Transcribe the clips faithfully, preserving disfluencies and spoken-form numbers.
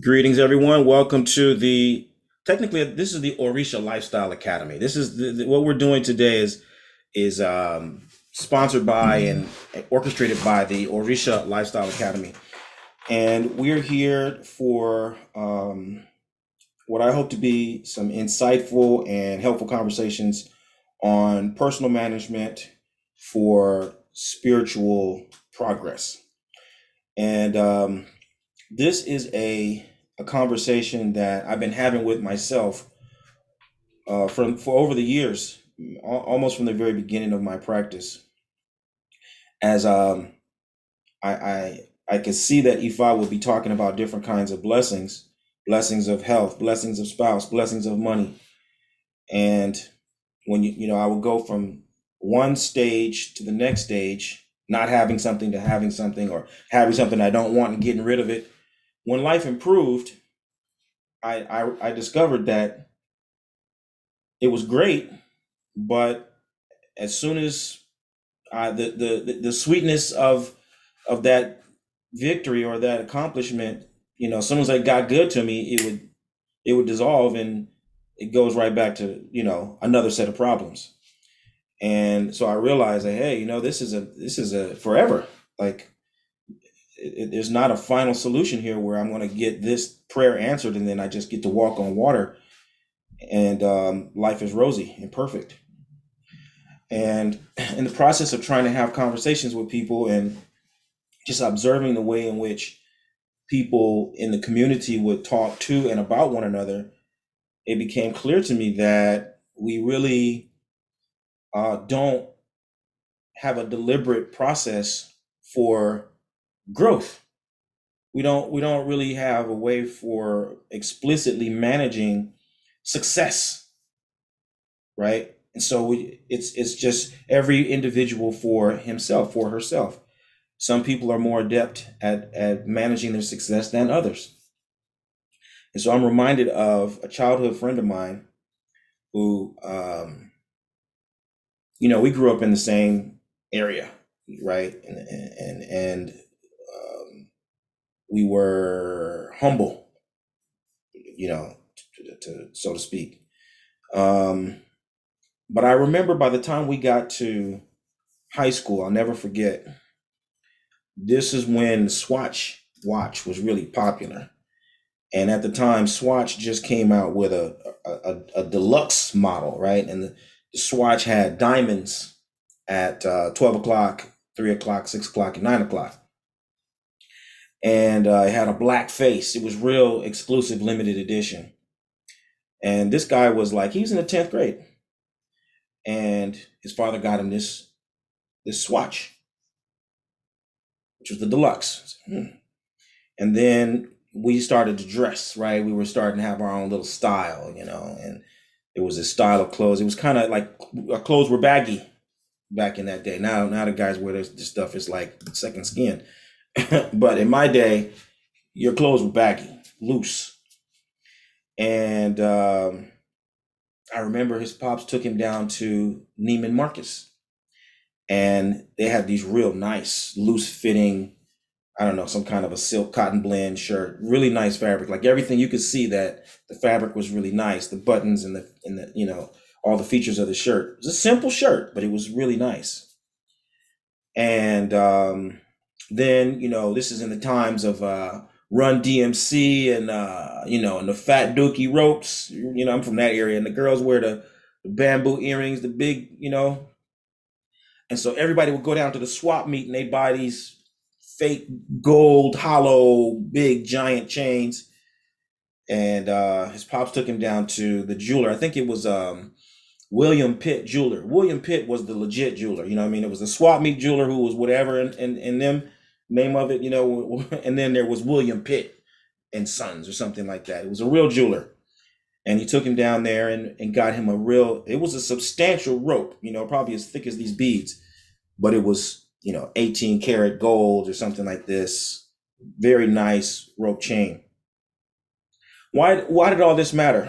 Greetings, everyone. Welcome to the technically this is the Orisha Lifestyle Academy. This is the, the- what we're doing today is is um, sponsored by and orchestrated by the Orisha Lifestyle Academy, and we're here for um, what I hope to be some insightful and helpful conversations on personal management for spiritual progress. And um, this is a a conversation that I've been having with myself uh, from for over the years, al- almost from the very beginning of my practice. As um, I, I I could see that Ifa will be talking about different kinds of blessings, blessings of health, blessings of spouse, blessings of money, and when you you know I would go from one stage to the next stage, not having something to having something, or having something I don't want and getting rid of it. When life improved, I, I I discovered that it was great, but as soon as uh, the, the the the sweetness of of that victory or that accomplishment, you know, as soon as it got good to me, it would it would dissolve and it goes right back to you know another set of problems. And so I realized that hey, you know, this is a this is a forever. Like it, it- there's not a final solution here where I'm going to get this prayer answered and then I just get to walk on water and um, life is rosy and perfect. And in the process of trying to have conversations with people and just observing the way in which people in the community would talk to and about one another, it became clear to me that we really uh, don't have a deliberate process for growth. We don't we don't really have a way for explicitly managing success, right? And so we, it's it's just every individual for himself, for herself. Some people are more adept at, at managing their success than others. And so I'm reminded of a childhood friend of mine who, um, you know, we grew up in the same area, right? And, and, and um, we were humble, you know, to, to, so to speak. Um, but I remember by the time we got to high school, I'll never forget, this is when the Swatch watch was really popular. And at the time, Swatch just came out with a a, a, a deluxe model, right? And the, the Swatch had diamonds at uh, twelve o'clock, three o'clock, six o'clock, and nine o'clock. And uh, it had a black face. It was real exclusive, limited edition. And this guy was like, he was in the tenth grade. And his father got him this this Swatch, which was the deluxe. Hmm. And then we started to dress, right? We were starting to have our own little style, you know, and it was a style of clothes. It was kind of like our clothes were baggy back in that day. Now, now the guys wear this, this stuff is like second skin. But in my day, your clothes were baggy, loose. And um, I remember his pops took him down to Neiman Marcus, and they had these real nice, loose fitting, I don't know, some kind of a silk cotton blend shirt, really nice fabric. Like everything you could see that the fabric was really nice, the buttons and the and the you know all the features of the shirt. It was a simple shirt, but it was really nice. And um, then you know this is in the times of uh, Run D M C and uh, you know and the Fat Dookie ropes. You know I'm from that area, and the girls wear the, the bamboo earrings, the big you know, and so everybody would go down to the swap meet and they'd buy these fake gold, hollow, big, giant chains. And uh, his pops took him down to the jeweler. I think it was um, William Pitt Jeweler. William Pitt was the legit jeweler. You know what I mean? It was a swap meet jeweler who was whatever in, in, in them name of it, you know. And then there was William Pitt and Sons or something like that. It was a real jeweler. And he took him down there and, and got him a real, it was a substantial rope, you know, probably as thick as these beads, but it was, you know, eighteen karat gold or something like this. Very nice rope chain. Why why did all this matter?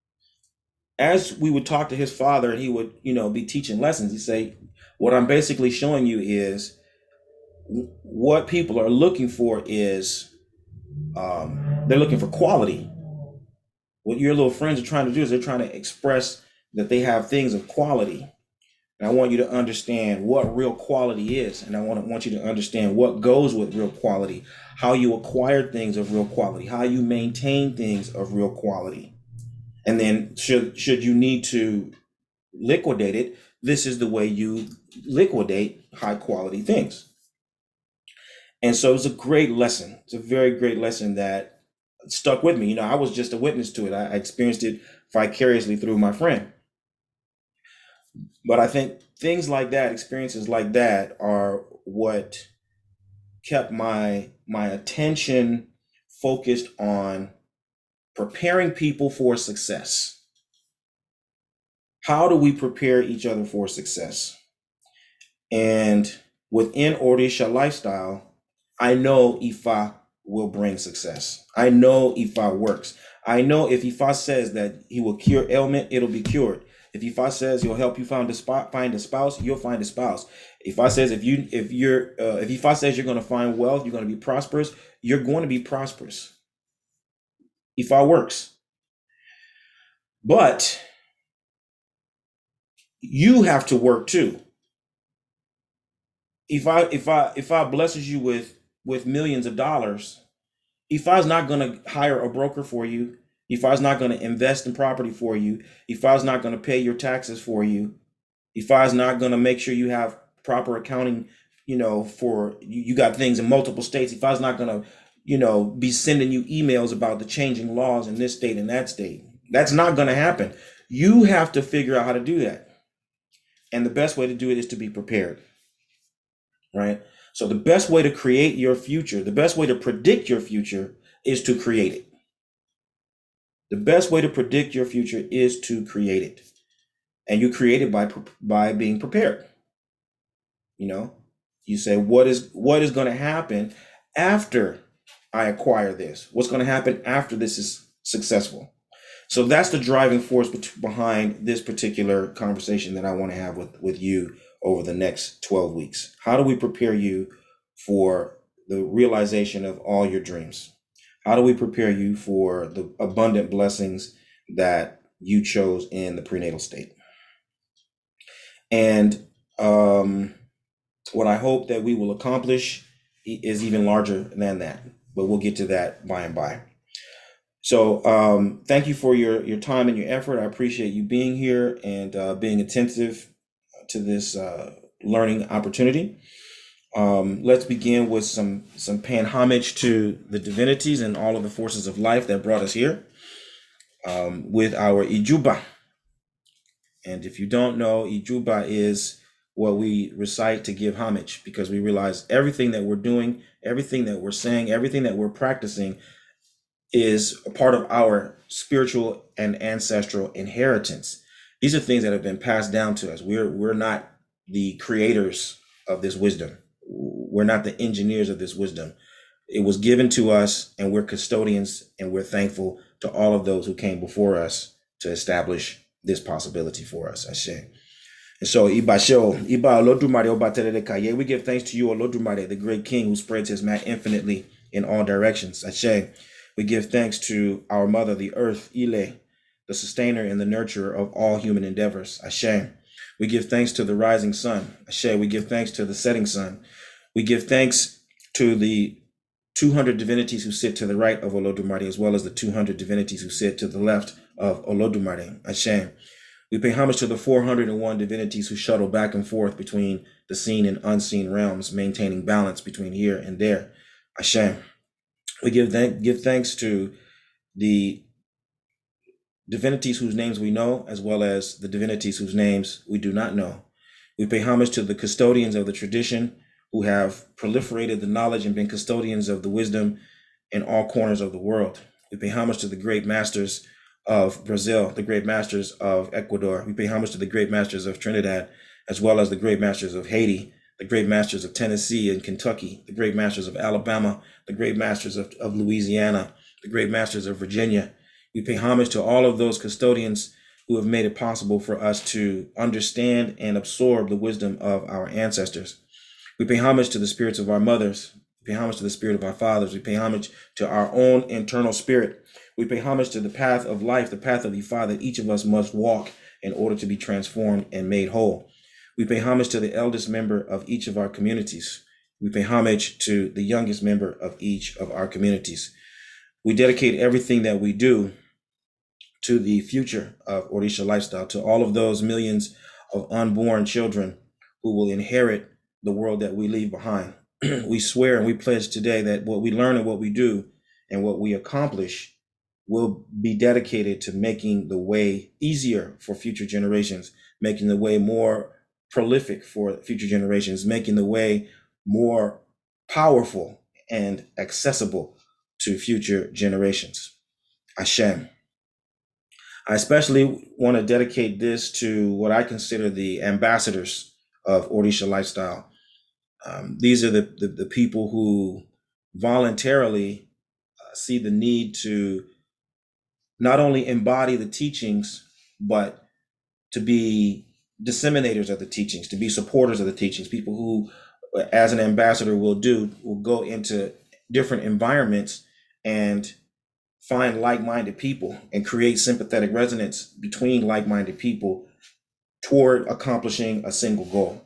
As we would talk to his father and he would, you know, be teaching lessons, he'd say, what I'm basically showing you is what people are looking for is um, They're looking for quality. What your little friends are trying to do is they're trying to express that they have things of quality. And I want you to understand what real quality is. And I want, to, want you to understand what goes with real quality, how you acquire things of real quality, how you maintain things of real quality. And then should, should you need to liquidate it, this is the way you liquidate high quality things. And so it's a great lesson. It's a very great lesson that stuck with me. You know, I was just a witness to it. I, I experienced it vicariously through my friend. But I think things like that, experiences like that, are what kept my my attention focused on preparing people for success. How do we prepare each other for success? And within Orisha lifestyle, I know Ifa will bring success. I know Ifa works. I know if Ifa says that he will cure ailment, it'll be cured. If Ifa says he'll help you find a spot, find a spouse, you'll find a spouse. If Ifa says if you if you're uh, if Ifa says you're going to find wealth, you're going to be prosperous, you're going to be prosperous. Ifa works. But you have to work too. If I if I if I blesses you with with millions of dollars, Ifa's not going to hire a broker for you. Ifa's not going to invest in property for you. Ifa's not going to pay your taxes for you. Ifa's not going to make sure you have proper accounting, you know, for you, you got things in multiple states. Ifa's not going to, you know, be sending you emails about the changing laws in this state and that state. That's not going to happen. You have to figure out how to do that. And the best way to do it is to be prepared, right? So the best way to create your future, the best way to predict your future is to create it. The best way to predict your future is to create it. And you create it by by being prepared. You know, you say, what is what is going to happen after I acquire this? What's going to happen after this is successful? So that's the driving force behind this particular conversation that I want to have with, with you over the next twelve weeks. How do we prepare you for the realization of all your dreams? How do we prepare you for the abundant blessings that you chose in the prenatal state? And um, what I hope that we will accomplish is even larger than that, but we'll get to that by and by. So um, thank you for your, your time and your effort. I appreciate you being here and uh, being attentive to this uh, learning opportunity. Um, let's begin with some, some paying homage to the divinities and all of the forces of life that brought us here um, with our Ijuba. And if you don't know, Ijuba is what we recite to give homage, because we realize everything that we're doing, everything that we're saying, everything that we're practicing is a part of our spiritual and ancestral inheritance. These are things that have been passed down to us. We're we're not the creators of this wisdom. We're not the engineers of this wisdom. It was given to us, and we're custodians, and we're thankful to all of those who came before us to establish this possibility for us. Ashe. And so, Ibasho, Iba Olodumare Oba Terere Kaye, we give thanks to you, Olodumare, the great King who spreads his mat infinitely in all directions. Ashe. We give thanks to our mother, the earth, Ile, the sustainer and the nurturer of all human endeavors. Ashe. We give thanks to the rising sun. Ashe. We give thanks to the setting sun. We give thanks to the two hundred divinities who sit to the right of Olodumare, as well as the two hundred divinities who sit to the left of Olodumare. Ashe. We pay homage to the four hundred one divinities who shuttle back and forth between the seen and unseen realms, maintaining balance between here and there. Ashe. We give, th- give thanks to the divinities whose names we know, as well as the divinities whose names we do not know. We pay homage to the custodians of the tradition who have proliferated the knowledge and been custodians of the wisdom in all corners of the world. We pay homage to the great masters of Brazil, the great masters of Ecuador. We pay homage to the great masters of Trinidad, as well as the great masters of Haiti, the great masters of Tennessee and Kentucky, the great masters of Alabama, the great masters of, of Louisiana, the great masters of Virginia. We pay homage to all of those custodians who have made it possible for us to understand and absorb the wisdom of our ancestors. We pay homage to the spirits of our mothers. We pay homage to the spirit of our fathers. We pay homage to our own internal spirit. We pay homage to the path of life, the path of the Father that each of us must walk in order to be transformed and made whole. We pay homage to the eldest member of each of our communities. We pay homage to the youngest member of each of our communities. We dedicate everything that we do to the future of Orisha Lifestyle, to all of those millions of unborn children who will inherit the world that we leave behind. We swear and we pledge today that what we learn and what we do and what we accomplish will be dedicated to making the way easier for future generations, making the way more prolific for future generations, making the way more powerful and accessible to future generations. Hashem. I especially want to dedicate this to what I consider the ambassadors of Orisha Lifestyle. Um, these are the, the, the people who voluntarily uh, see the need to not only embody the teachings, but to be disseminators of the teachings, to be supporters of the teachings, people who, as an ambassador will do, will go into different environments and find like-minded people and create sympathetic resonance between like-minded people toward accomplishing a single goal.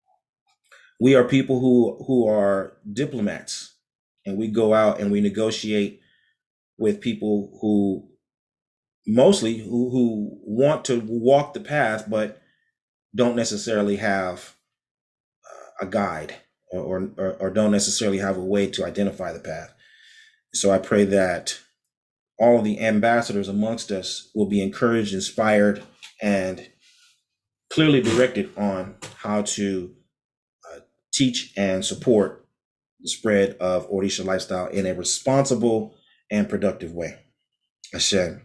We are people who, who are diplomats, and we go out and we negotiate with people who mostly who, who want to walk the path, but don't necessarily have uh, a guide or, or, or don't necessarily have a way to identify the path. So I pray that all of the ambassadors amongst us will be encouraged, inspired, and clearly directed on how to uh, teach and support the spread of Orisha Lifestyle in a responsible and productive way. Hashem.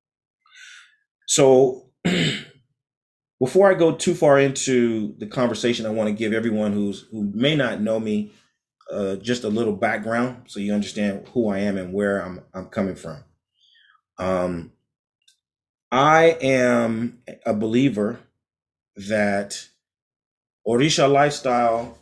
So before I go too far into the conversation, I want to give everyone who's who may not know me uh, just a little background so you understand who I am and where I'm I'm coming from. Um, I am a believer that Orisha Lifestyle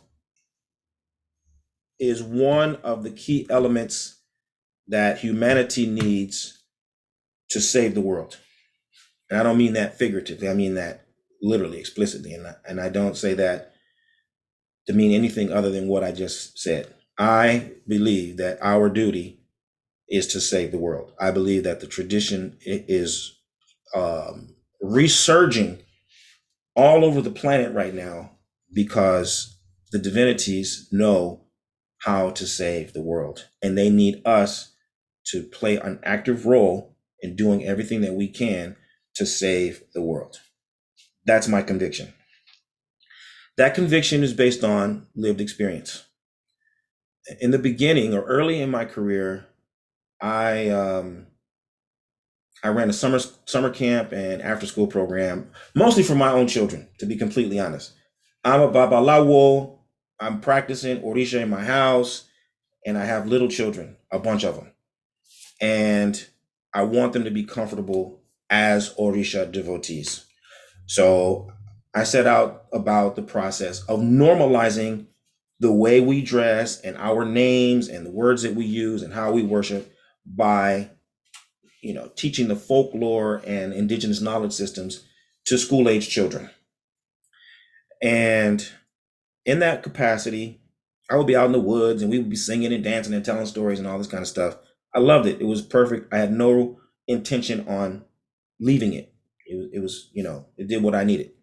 is one of the key elements that humanity needs to save the world. And I don't mean that figuratively, I mean that literally, explicitly. And I, and I don't say that to mean anything other than what I just said. I believe that our duty is to save the world. I believe that the tradition is um, resurging all over the planet right now because the divinities know how to save the world. And they need us to play an active role in doing everything that we can to save the world. That's my conviction. That conviction is based on lived experience. In the beginning or early in my career, I um, I ran a summer summer camp and after school program, mostly for my own children, to be completely honest. I'm a Babalawo. I'm practicing Orisha in my house, and I have little children, a bunch of them. And I want them to be comfortable as Orisha devotees. So I set out about the process of normalizing the way we dress and our names and the words that we use and how we worship by, you know, teaching the folklore and indigenous knowledge systems to school-age children. And in that capacity, I would be out in the woods and we would be singing and dancing and telling stories and all this kind of stuff. I loved it. It was perfect. I had no intention on leaving it. It, it was, you know, it did what I needed.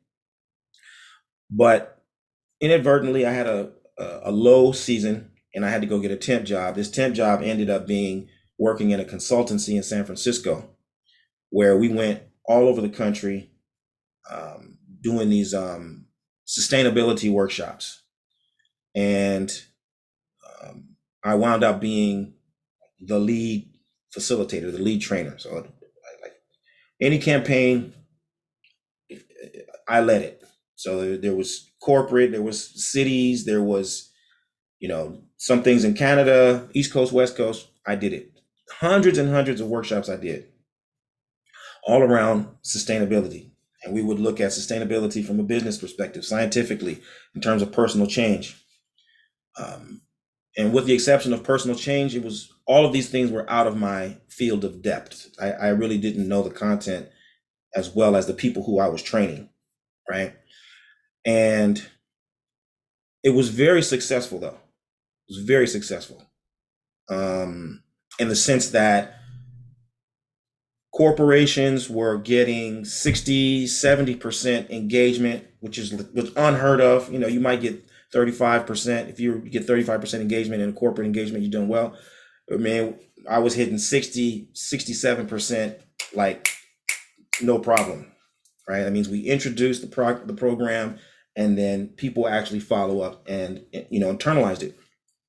But inadvertently, I had a, a, a low season and I had to go get a temp job. This temp job ended up being working in a consultancy in San Francisco, where we went all over the country um, doing these um, sustainability workshops. And um, I wound up being the lead facilitator, the lead trainer. So like any campaign, I led it. So there, there was corporate, there was cities, there was, you know, some things in Canada, East Coast, West Coast, I did it. Hundreds and hundreds of workshops I did all around sustainability. And we would look at sustainability from a business perspective, scientifically, in terms of personal change. Um, And with the exception of personal change, it was all of these things were out of my field of depth. I, I really didn't know the content as well as the people who I was training, right? And it was very successful, though. It was very successful, um, in the sense that corporations were getting sixty, seventy percent engagement, which is was unheard of. You know, you might get thirty-five percent. If you get thirty-five percent engagement in corporate engagement, you're doing well. I mean, I was hitting sixty, sixty-seven percent, like no problem, right? That means we introduced the pro- the program, and then people actually follow up and, you know, internalized it.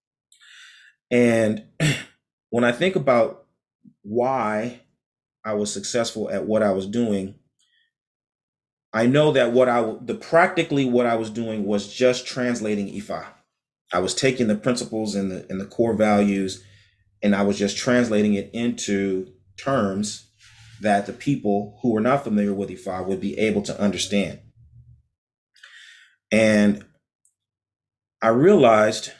And when I think about why I was successful at what I was doing, I know that what I the practically what I was doing was just translating Ifa. I was taking the principles and the and the core values, and I was just translating it into terms that the people who were not familiar with Ifa would be able to understand. And I realized,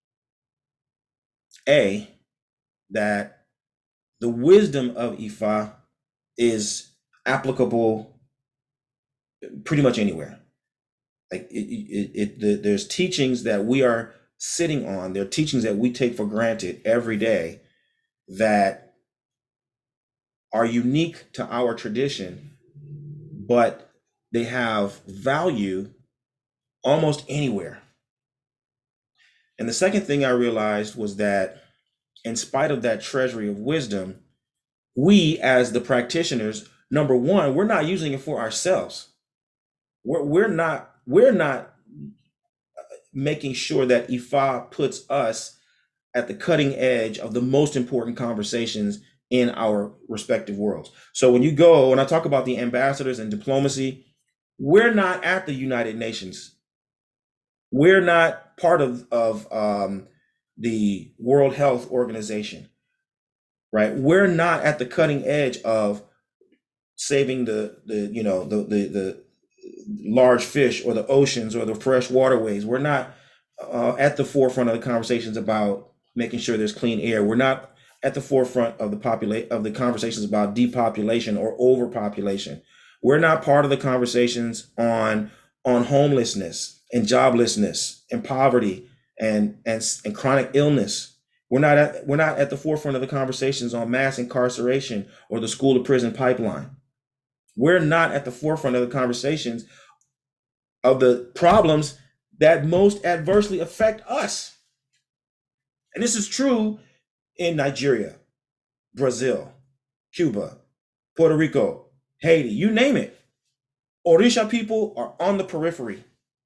A, that the wisdom of Ifa is applicable pretty much anywhere. Like it, it, it the, there's teachings that we are sitting on. There are teachings that we take for granted every day that are unique to our tradition, but they have value almost anywhere. And the second thing I realized was that in spite of that treasury of wisdom, we as the practitioners, number one, we're not using it for ourselves. We're, we're not we're not making sure that Ifa puts us at the cutting edge of the most important conversations in our respective worlds. So when you go, when I talk about the ambassadors and diplomacy, we're not at the United Nations. We're not part of, of um, the World Health Organization, right? We're not at the cutting edge of saving the, the you know, the, the, the large fish or the oceans or the fresh waterways. We're not uh, at the forefront of the conversations about making sure there's clean air. We're not at the forefront of the populate of the conversations about depopulation or overpopulation. We're not part of the conversations on on homelessness and joblessness and poverty and and, and chronic illness. We're not at we're not at the forefront of the conversations on mass incarceration or the school to prison pipeline. We're not at the forefront of the conversations of the problems that most adversely affect us. And this is true in Nigeria, Brazil, Cuba, Puerto Rico, Haiti, you name it. Orisha people are on the periphery.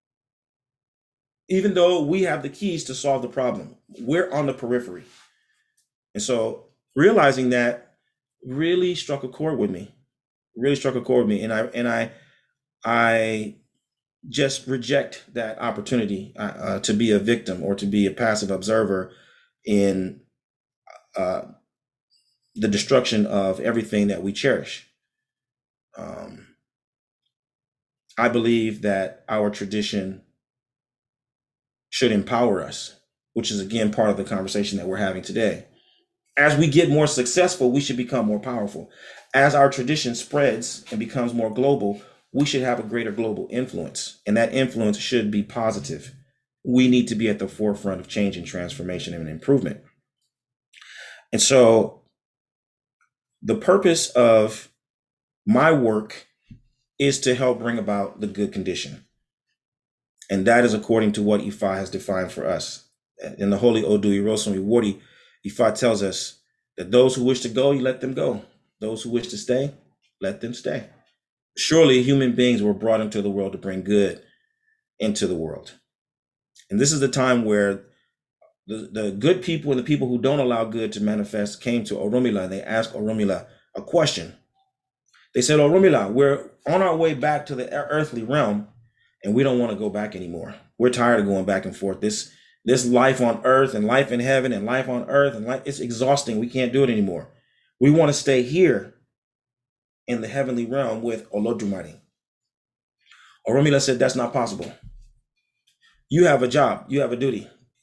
Even though we have the keys to solve the problem, we're on the periphery. And so realizing that really struck a chord with me, really struck a chord with me. And I, and I, I just reject that opportunity uh, uh, to be a victim or to be a passive observer in uh, the destruction of everything that we cherish. Um, I believe that our tradition should empower us, which is again part of the conversation that we're having today. As we get more successful, we should become more powerful. As our tradition spreads and becomes more global, we should have a greater global influence, and that influence should be positive. We need to be at the forefront of change and transformation and improvement. And so the purpose of my work is to help bring about the good condition. And that is according to what Ifa has defined for us. In the Holy Odu Irosun Iwori, Ifa tells us that those who wish to go, you let them go. Those who wish to stay, let them stay. Surely human beings were brought into the world to bring good into the world. And this is the time where the, the good people and the people who don't allow good to manifest came to Orunmila, and they asked Orunmila a question. They said, Orunmila, we're on our way back to the earthly realm, and we don't want to go back anymore. We're tired of going back and forth. This this life on earth and life in heaven and life on earth, and life, it's exhausting. We can't do it anymore. We want to stay here in the heavenly realm with Olodumare. Orunmila said, that's not possible. You have a job. You have a duty.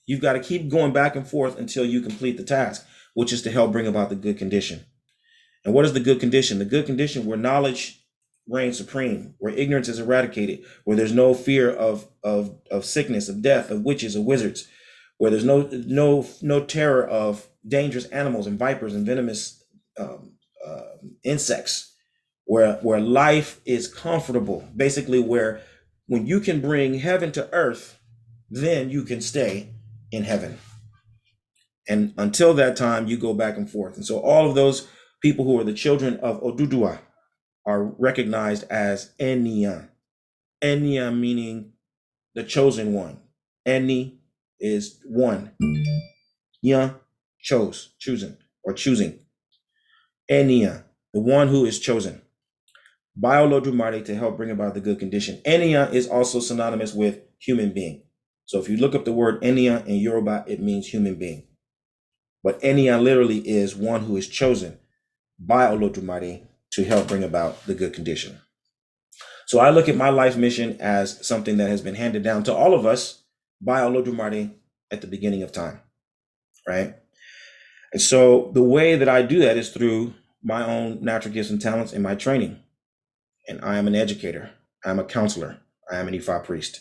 You've got to keep going back and forth until you complete the task, which is to help bring about the good condition. And what is the good condition? The good condition where knowledge reigns supreme, where ignorance is eradicated, where there's no fear of of of sickness, of death, of witches, of wizards, where there's no no no terror of dangerous animals and vipers and venomous um, uh, insects, where where life is comfortable, basically where when you can bring heaven to earth, then you can stay in heaven. And until that time, you go back and forth. And so all of those people who are the children of Oduduwa are recognized as Enia. Enia meaning the chosen one. Eni is one. Ya, chose, chosen, or choosing. Enia, the one who is chosen by Olodumare to help bring about the good condition. Enia is also synonymous with human being. So if you look up the word Enia in Yoruba, it means human being. But Enia literally is one who is chosen by Olodumare to help bring about the good condition. So I look at my life mission as something that has been handed down to all of us by Olodumare at the beginning of time, right? And so the way that I do that is through my own natural gifts and talents and my training. And I am an educator. I'm a counselor. I am an Ifa priest.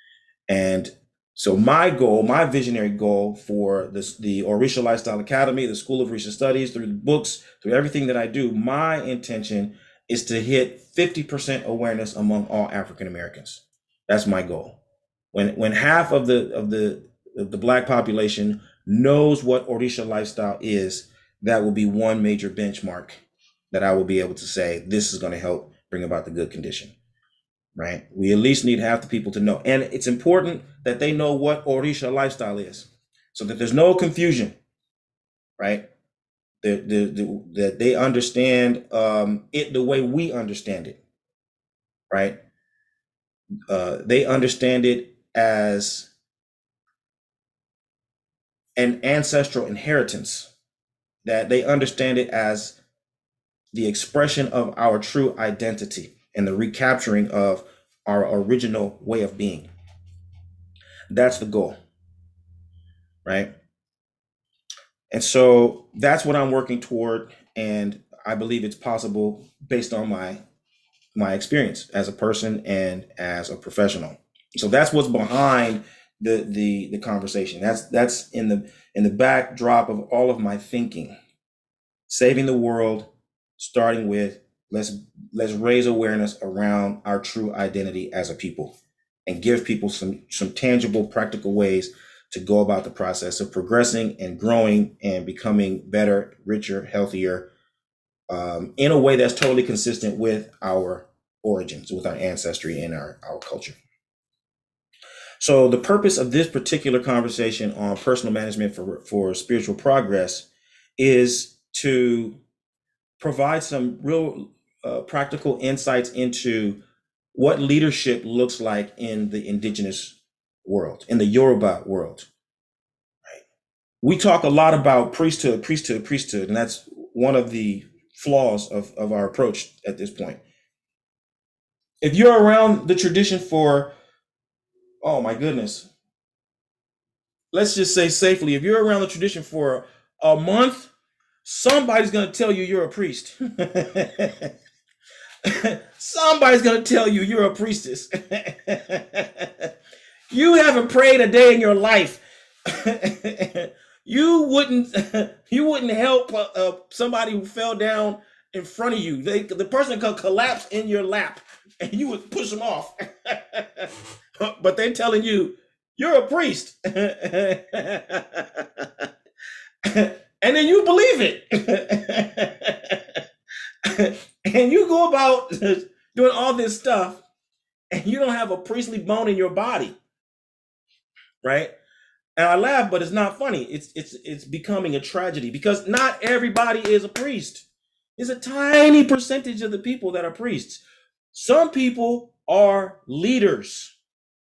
And so my goal, my visionary goal for this, the Orisha Lifestyle Academy, the School of Orisha Studies, through the books, through everything that I do, my intention is to hit fifty percent awareness among all African Americans. That's my goal. When when half of the of the of the Black population knows what Orisha lifestyle is, that will be one major benchmark that I will be able to say this is going to help bring about the good condition. Right? We at least need half the people to know. And it's important that they know what Orisha lifestyle is so that there's no confusion, right? That the, the, the, they understand um, it the way we understand it, right? Uh, they understand it as an ancestral inheritance, that they understand it as the expression of our true identity and the recapturing of our original way of being. That's the goal, right? And so that's what I'm working toward, and I believe it's possible based on my my experience as a person and as a professional. So that's what's behind the the the conversation. That's that's in the in the backdrop of all of my thinking. Saving the world, starting with let's let's raise awareness around our true identity as a people and give people some some tangible, practical ways to go about the process of progressing and growing and becoming better, richer, healthier, um, in a way that's totally consistent with our origins, with our ancestry and our, our culture. So the purpose of this particular conversation on personal management for, for spiritual progress is to provide some real uh, practical insights into what leadership looks like in the indigenous world, in the Yoruba world. Right? We talk a lot about priesthood, priesthood, priesthood, and that's one of the flaws of, of our approach at this point. If you're around the tradition for, oh my goodness, let's just say safely, if you're around the tradition for a month, somebody's going to tell you you're a priest. Somebody's going to tell you you're a priestess. You haven't prayed a day in your life. you wouldn't you wouldn't help uh, uh, somebody who fell down in front of you. They, the person could collapse in your lap and you would push them off. But they're telling you you're a priest. And then you believe it. And you go about doing all this stuff and you don't have a priestly bone in your body. Right? And I laugh, but it's not funny. It's it's it's becoming a tragedy because not everybody is a priest. There's a tiny percentage of the people that are priests. Some people are leaders.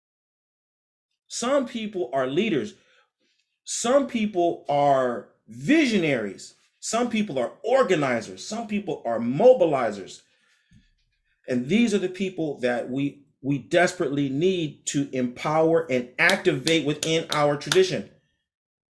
Some people are leaders. Some people are visionaries. Some people are organizers. Some people are mobilizers. And these are the people that we we desperately need to empower and activate within our tradition.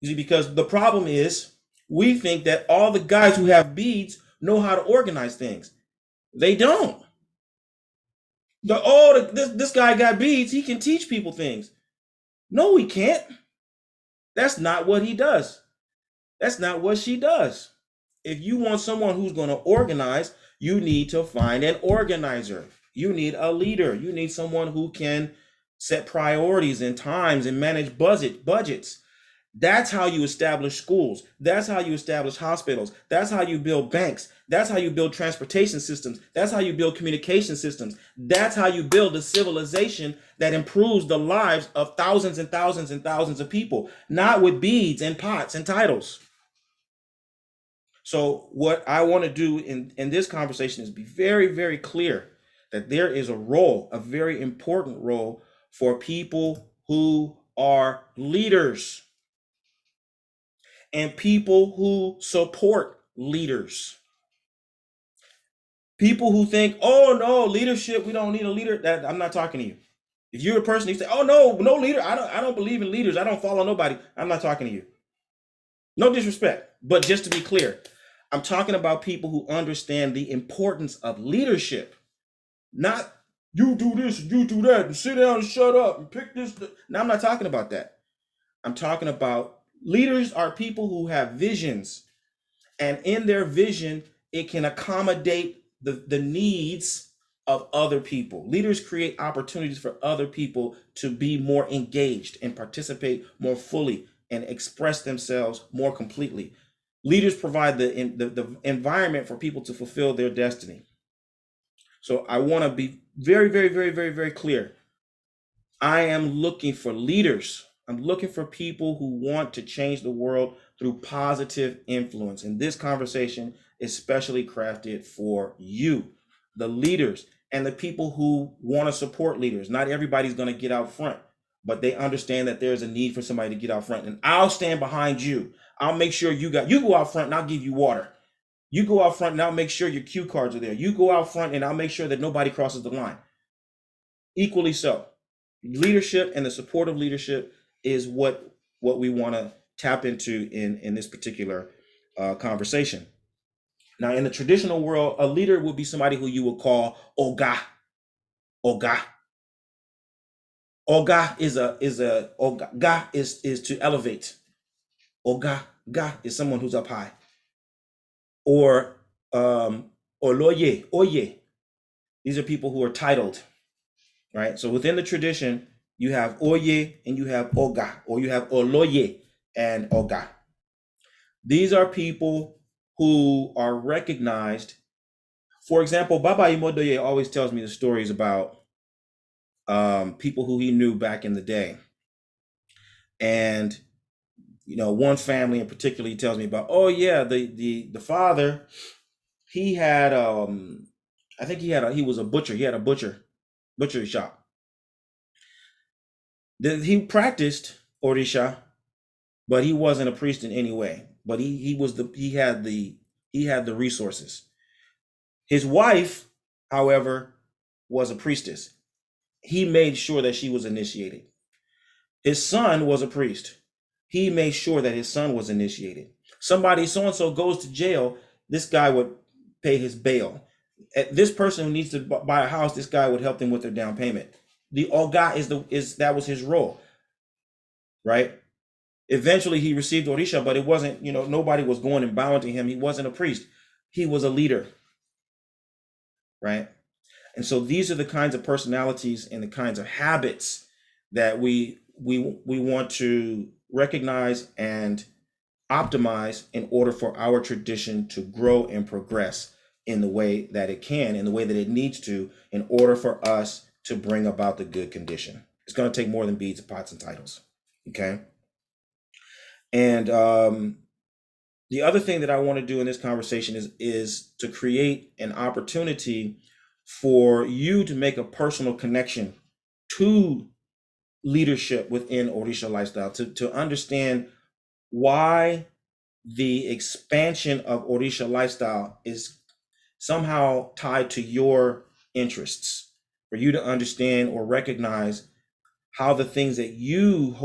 You see, because the problem is we think that all the guys who have beads know how to organize things. They don't. The oh, the, this this guy got beads. He can teach people things. No, he can't. That's not what he does. That's not what she does. If you want someone who's going to organize, you need to find an organizer. You need a leader. You need someone who can set priorities and times and manage budget budgets. That's how you establish schools. That's how you establish hospitals. That's how you build banks. That's how you build transportation systems. That's how you build communication systems. That's how you build a civilization that improves the lives of thousands and thousands and thousands of people, not with beads and pots and titles. So what I want to do in, in this conversation is be very, very clear that there is a role, a very important role for people who are leaders and people who support leaders. People who think, oh no, leadership, we don't need a leader. That I'm not talking to you. If you're a person who say, oh no, no leader, I don't I don't believe in leaders, I don't follow nobody, I'm not talking to you. No disrespect, but just to be clear, I'm talking about people who understand the importance of leadership, not you do this and you do that and sit down and shut up and pick this. Now, I'm not talking about that. I'm talking about leaders are people who have visions, and in their vision, it can accommodate the, the needs of other people. Leaders create opportunities for other people to be more engaged and participate more fully and express themselves more completely. Leaders provide the, the, the environment for people to fulfill their destiny. So I want to be very, very, very, very, very clear. I am looking for leaders. I'm looking for people who want to change the world through positive influence. And this conversation is specially crafted for you, the leaders, and the people who want to support leaders. Not everybody's going to get out front, but they understand that there's a need for somebody to get out front. And I'll stand behind you. I'll make sure you got, you go out front and I'll give you water. You go out front and I'll make sure your cue cards are there. You go out front and I'll make sure that nobody crosses the line. Equally so. Leadership and the support of leadership is what, what we want to tap into in, in this particular uh, conversation. Now, in the traditional world, a leader would be somebody who you would call Oga. Oga. Oga is a is a Oga. Ga is is to elevate. Oga. Ga is someone who's up high. Or um, Oloye. Oye. These are people who are titled, right? So within the tradition, you have Oye and you have Oga, or you have Oloye and Oga. These are people who are recognized. For example, Baba Imodoye always tells me the stories about um, people who he knew back in the day. And, you know, one family in particular, he tells me about, oh yeah, the the the father, he had, um, I think he had a, he was a butcher. He had a butcher, butchery shop. He practiced Orisha, but he wasn't a priest in any way. But he he was the he had the he had the resources. His wife, however, was a priestess. He made sure that she was initiated. His son was a priest. He made sure that his son was initiated. Somebody so and so goes to jail, this guy would pay his bail. This person who needs to buy a house, this guy would help them with their down payment. The Oga is the is that was his role, right? Eventually he received Orisha, but it wasn't, you know, nobody was going and bowing to him. He wasn't a priest. He was a leader, right? And so these are the kinds of personalities and the kinds of habits that we we we want to recognize and optimize in order for our tradition to grow and progress in the way that it can, in the way that it needs to, in order for us to bring about the good condition. It's going to take more than beads, pots, and titles. Okay. And um, the other thing that I want to do in this conversation is, is to create an opportunity for you to make a personal connection to leadership within Orisha lifestyle, to, to understand why the expansion of Orisha lifestyle is somehow tied to your interests, for you to understand or recognize how the things that you hold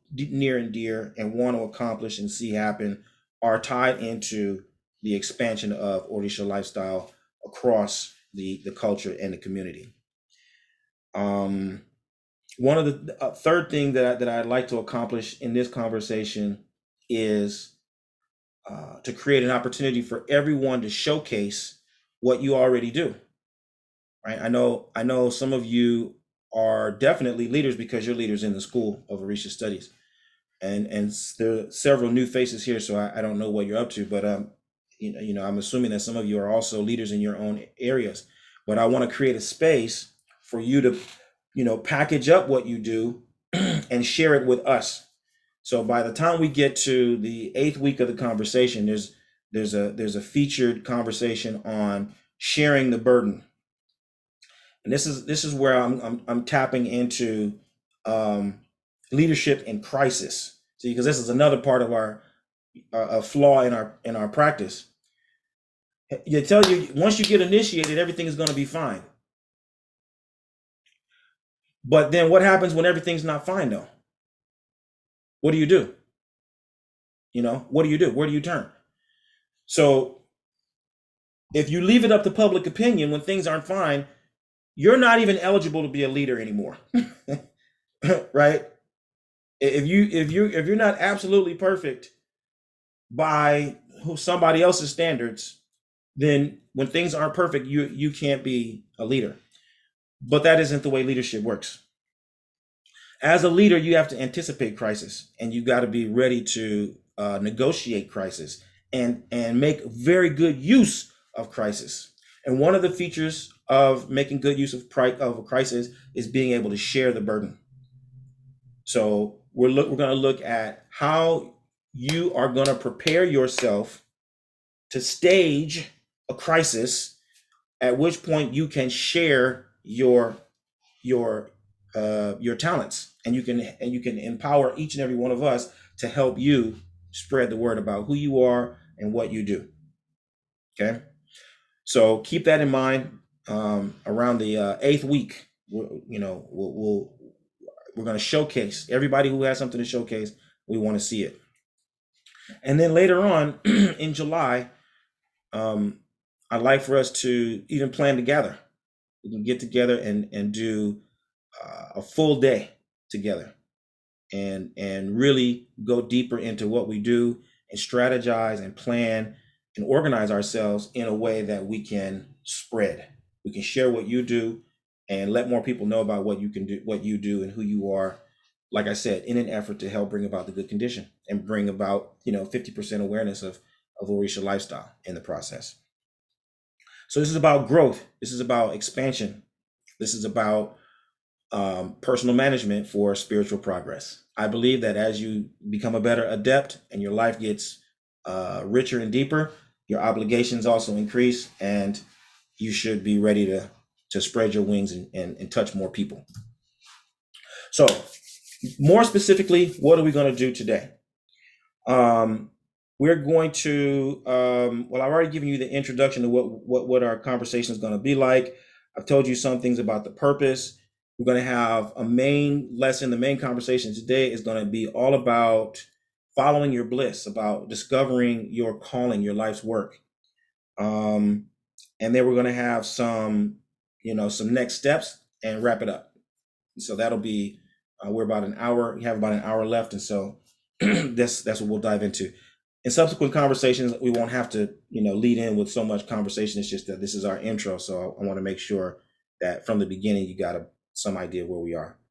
d- near and dear and want to accomplish and see happen are tied into the expansion of Orisha lifestyle across the, the culture and the community. Um, one of the uh, third thing that I, that I'd like to accomplish in this conversation is uh, to create an opportunity for everyone to showcase what you already do. Right? I know I know some of you are definitely leaders because you're leaders in the School of Orisha Studies, and and there are several new faces here, so I, I don't know what you're up to, but um, you know, you know, I'm assuming that some of you are also leaders in your own areas. But I want to create a space for you to, you know, package up what you do and share it with us. So by the time we get to the eighth week of the conversation, there's there's a there's a featured conversation on sharing the burden, and this is this is where I'm I'm, I'm tapping into um, leadership in crisis. See, because this is another part of our uh, a flaw in our in our practice. You tell you once you get initiated, everything is going to be fine. But then what happens when everything's not fine though? What do you do? You know, what do you do? Where do you turn? So if you leave it up to public opinion when things aren't fine, you're not even eligible to be a leader anymore. Right? If you if you if you're not absolutely perfect by somebody else's standards, then when things aren't perfect, you you can't be a leader. But that isn't the way leadership works. As a leader, you have to anticipate crisis, and you got to be ready to uh, negotiate crisis and and make very good use of crisis. And one of the features of making good use of pri- of a crisis is being able to share the burden. So we're look we're going to look at how you are going to prepare yourself to stage a crisis, at which point you can share your your uh, your talents, and you can and you can empower each and every one of us to help you spread the word about who you are and what you do. Okay, so keep that in mind. Um, around the uh, eighth week, we'll, you know, we'll, we'll we're going to showcase everybody who has something to showcase. We want to see it, and then later on in July, um, I'd like for us to even plan together. We can get together and and do uh, a full day together, and and really go deeper into what we do and strategize and plan and organize ourselves in a way that we can spread. We can share what you do and let more people know about what you can do, what you do, and who you are. Like I said, in an effort to help bring about the good condition and bring about, you know, fifty percent awareness of of Orisha lifestyle in the process. So this is about growth. This is about expansion. This is about um, personal management for spiritual progress. I believe that as you become a better adept and your life gets uh, richer and deeper, your obligations also increase, and you should be ready to to spread your wings and, and, and touch more people. So, more specifically, what are we going to do today? Um, we're going to um, well, I've already given you the introduction to what what what our conversation is going to be like. I've told you some things about the purpose. We're going to have a main lesson. The main conversation today is going to be all about following your bliss, about discovering your calling, your life's work. Um, and then we're going to have some, you know, some next steps and wrap it up. So that'll be uh, we're about an hour. We have about an hour left, and so that's that's what we'll dive into. In subsequent conversations, we won't have to, you know, lead in with so much conversation. It's just that this is our intro, so I, I want to make sure that from the beginning you got a, some idea where we are.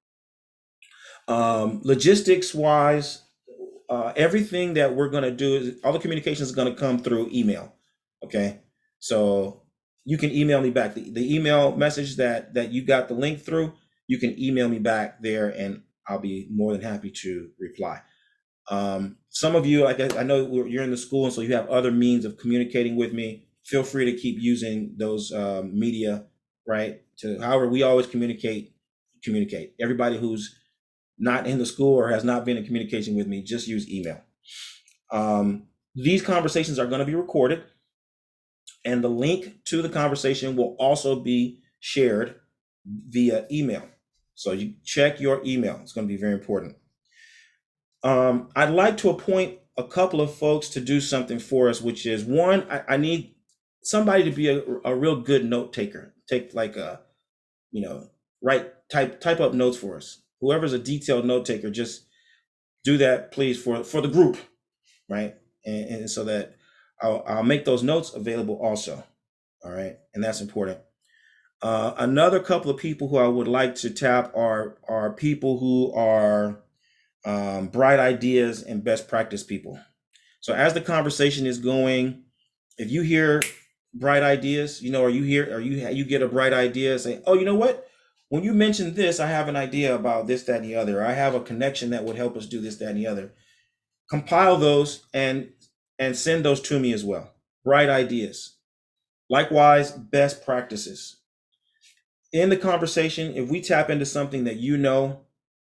Um, logistics wise, uh, everything that we're going to do is all the communication is going to come through email. Okay, so you can email me back the, the email message that that you got the link through. You can email me back there, and I'll be more than happy to reply. Um, some of you, like I, I know you're in the school, and so you have other means of communicating with me. Feel free to keep using those um, media, right? To however we always communicate, communicate. Everybody who's not in the school or has not been in communication with me, just use email. Um, these conversations are going to be recorded, and the link to the conversation will also be shared via email. So you check your email. It's going to be very important. Um, I'd like to appoint a couple of folks to do something for us, which is one, I, I need somebody to be a, a real good note taker. Take like a, you know, write, type, type up notes for us. Whoever's a detailed note taker, just do that, please, for, for the group, right? And, and so that I'll, I'll make those notes available also. All right. And that's important. Uh, another couple of people who I would like to tap are, are people who are um, bright ideas and best practice people. So as the conversation is going, if you hear bright ideas, you know, or you hear, or you you get a bright idea, say, oh, you know what? When you mentioned this, I have an idea about this, that, and the other. I have a connection that would help us do this, that, and the other. Compile those and and send those to me as well. Bright ideas. Likewise, best practices. In the conversation, if we tap into something that you know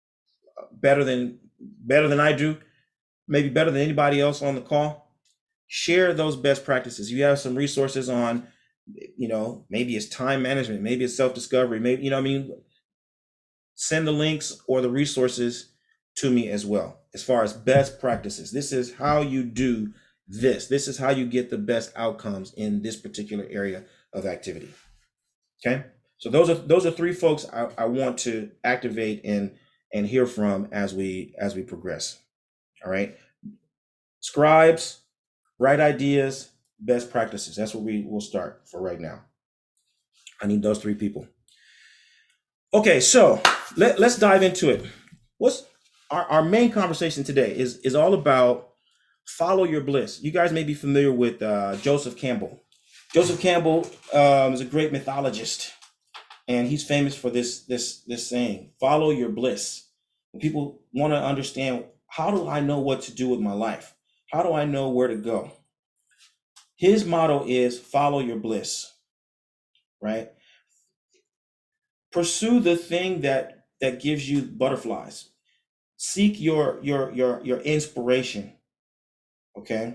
better than better than I do, maybe better than anybody else on the call, share those best practices. You have some resources on, you know, maybe it's time management, maybe it's self-discovery, maybe, you know, I mean, send the links or the resources to me as well. As far as best practices, this is how you do this. This is how you get the best outcomes in this particular area of activity. Okay. So those are those are three folks I, I want to activate and and hear from as we as we progress. All right. Scribes, right ideas, best practices. That's what we will start for right now. I need those three people. Okay, so let, let's dive into it. What's our, our main conversation today is, is all about follow your bliss. You guys may be familiar with uh, Joseph Campbell. Joseph Campbell um, is a great mythologist, and he's famous for this this this saying, follow your bliss. And people want to understand, how do I know what to do with my life? How do I know where to go? His motto is follow your bliss, right? Pursue the thing that that gives you butterflies. Seek your your your your inspiration, okay?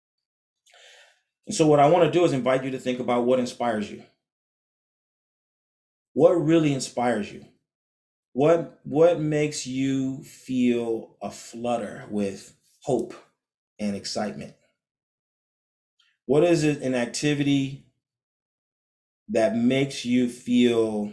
And so what I want to do is invite you to think about what inspires you. What really inspires you? What what makes you feel a flutter with hope and excitement? What is it, an activity that makes you feel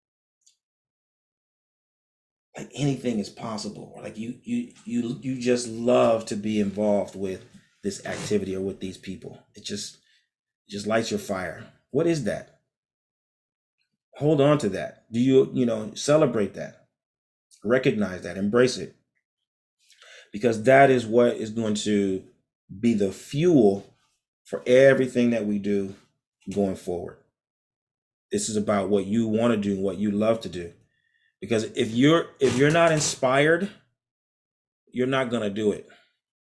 like anything is possible, or like you you you you just love to be involved with this activity or with these people? It just it just lights your fire. What is that? Hold on to that. Do you you know celebrate that? Recognize that, embrace it, because that is what is going to be the fuel for everything that we do going forward. This is about what you want to do, what you love to do. Because if you're if you're not inspired, you're not going to do it.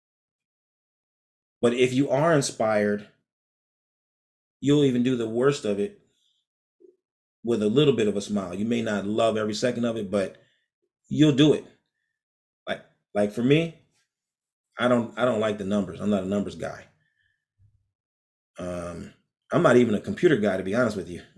But if you are inspired, you'll even do the worst of it with a little bit of a smile. You may not love every second of it, but you'll do it. Like like for me, I don't I don't like the numbers. I'm not a numbers guy. Um, I'm not even a computer guy, to be honest with you.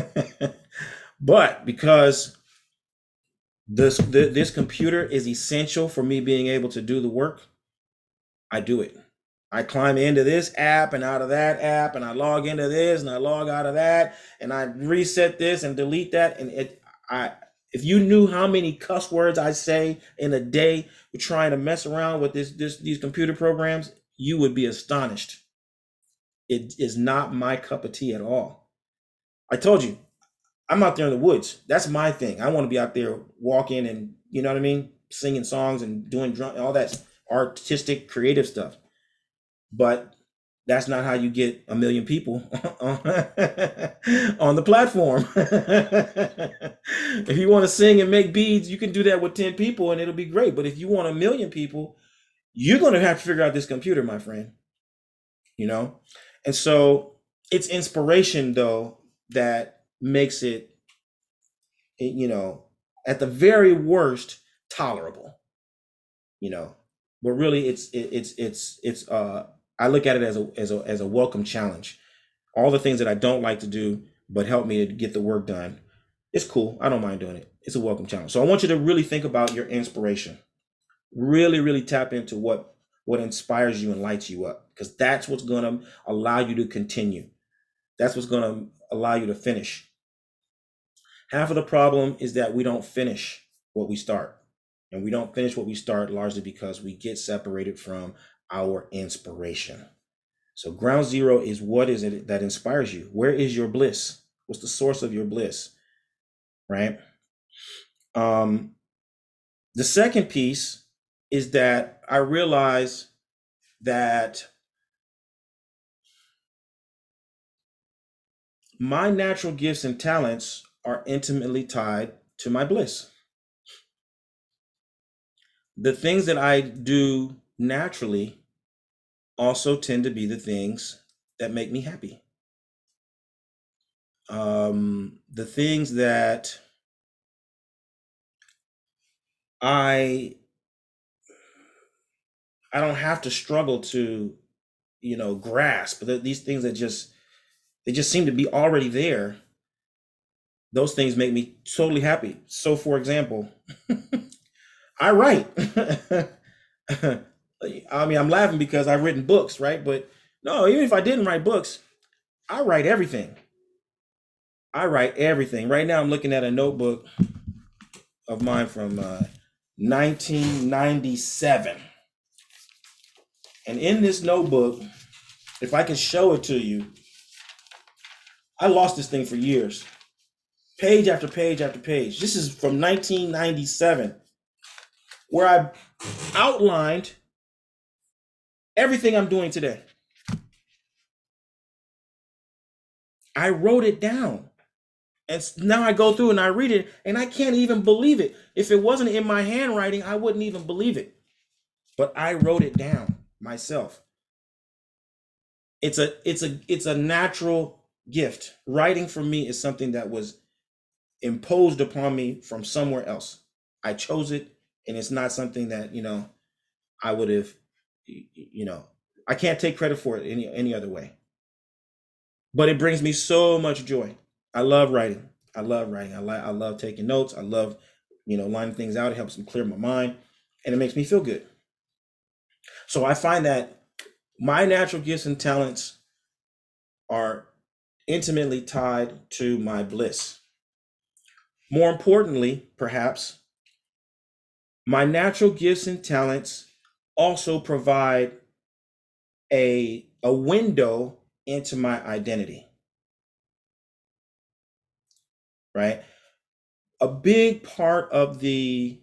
But because this this computer is essential for me being able to do the work, I do it. I climb into this app and out of that app, and I log into this and I log out of that, and I reset this and delete that. And it, I, if you knew how many cuss words I say in a day trying to mess around with this, this, these computer programs, you would be astonished. It is not my cup of tea at all. I told you, I'm out there in the woods. That's my thing. I want to be out there walking and, you know what I mean, singing songs and doing drum, all that artistic, creative stuff. But that's not how you get a million people on the platform. If you want to sing and make beads, you can do that with ten people and it'll be great. But if you want a million people, you're going to have to figure out this computer, my friend. You know? And so it's inspiration, though, that makes it, you know, at the very worst, tolerable. You know, but really, it's it's it's it's uh I look at it as a as a as a welcome challenge. All the things that I don't like to do, but help me to get the work done, it's cool. I don't mind doing it. It's a welcome challenge. So I want you to really think about your inspiration. Really, really tap into what what inspires you and lights you up, because that's what's going to allow you to continue. That's what's going to allow you to finish. Half of the problem is that we don't finish what we start. And we don't finish what we start largely because we get separated from our inspiration. So ground zero is, what is it that inspires you? Where is your bliss? What's the source of your bliss? Right? Um, the second piece is that I realize that my natural gifts and talents are intimately tied to my bliss. The things that I do naturally also tend to be the things that make me happy. Um, the things that I I don't have to struggle to, you know, grasp. But these things that just they just seem to be already there. Those things make me totally happy. So, for example, I write. I mean, I'm laughing because I've written books, right? But no, even if I didn't write books, I write everything. I write everything. Right now, I'm looking at a notebook of mine from uh, nineteen ninety-seven. And in this notebook, if I can show it to you, I lost this thing for years. Page after page after page. This is from nineteen ninety-seven, where I outlined everything I'm doing today. I wrote it down. And now I go through and I read it, and I can't even believe it. If it wasn't in my handwriting, I wouldn't even believe it. But I wrote it down myself. It's a it's a it's a natural gift. Writing for me is something that was imposed upon me from somewhere else. I chose it, and it's not something that, you know, I would have, you know, I can't take credit for it any any other way. But it brings me so much joy. I love writing. I love writing. I like I love taking notes. I love, you know, lining things out. It helps me clear my mind, and it makes me feel good. So I find that my natural gifts and talents are intimately tied to my bliss. More importantly, perhaps, my natural gifts and talents also provide a, a window into my identity, right? A big part of the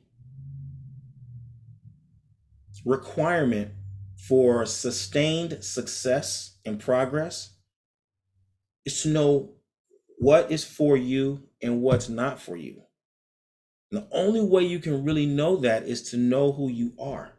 requirement for sustained success and progress is to know what is for you and what's not for you. And the only way you can really know that is to know who you are.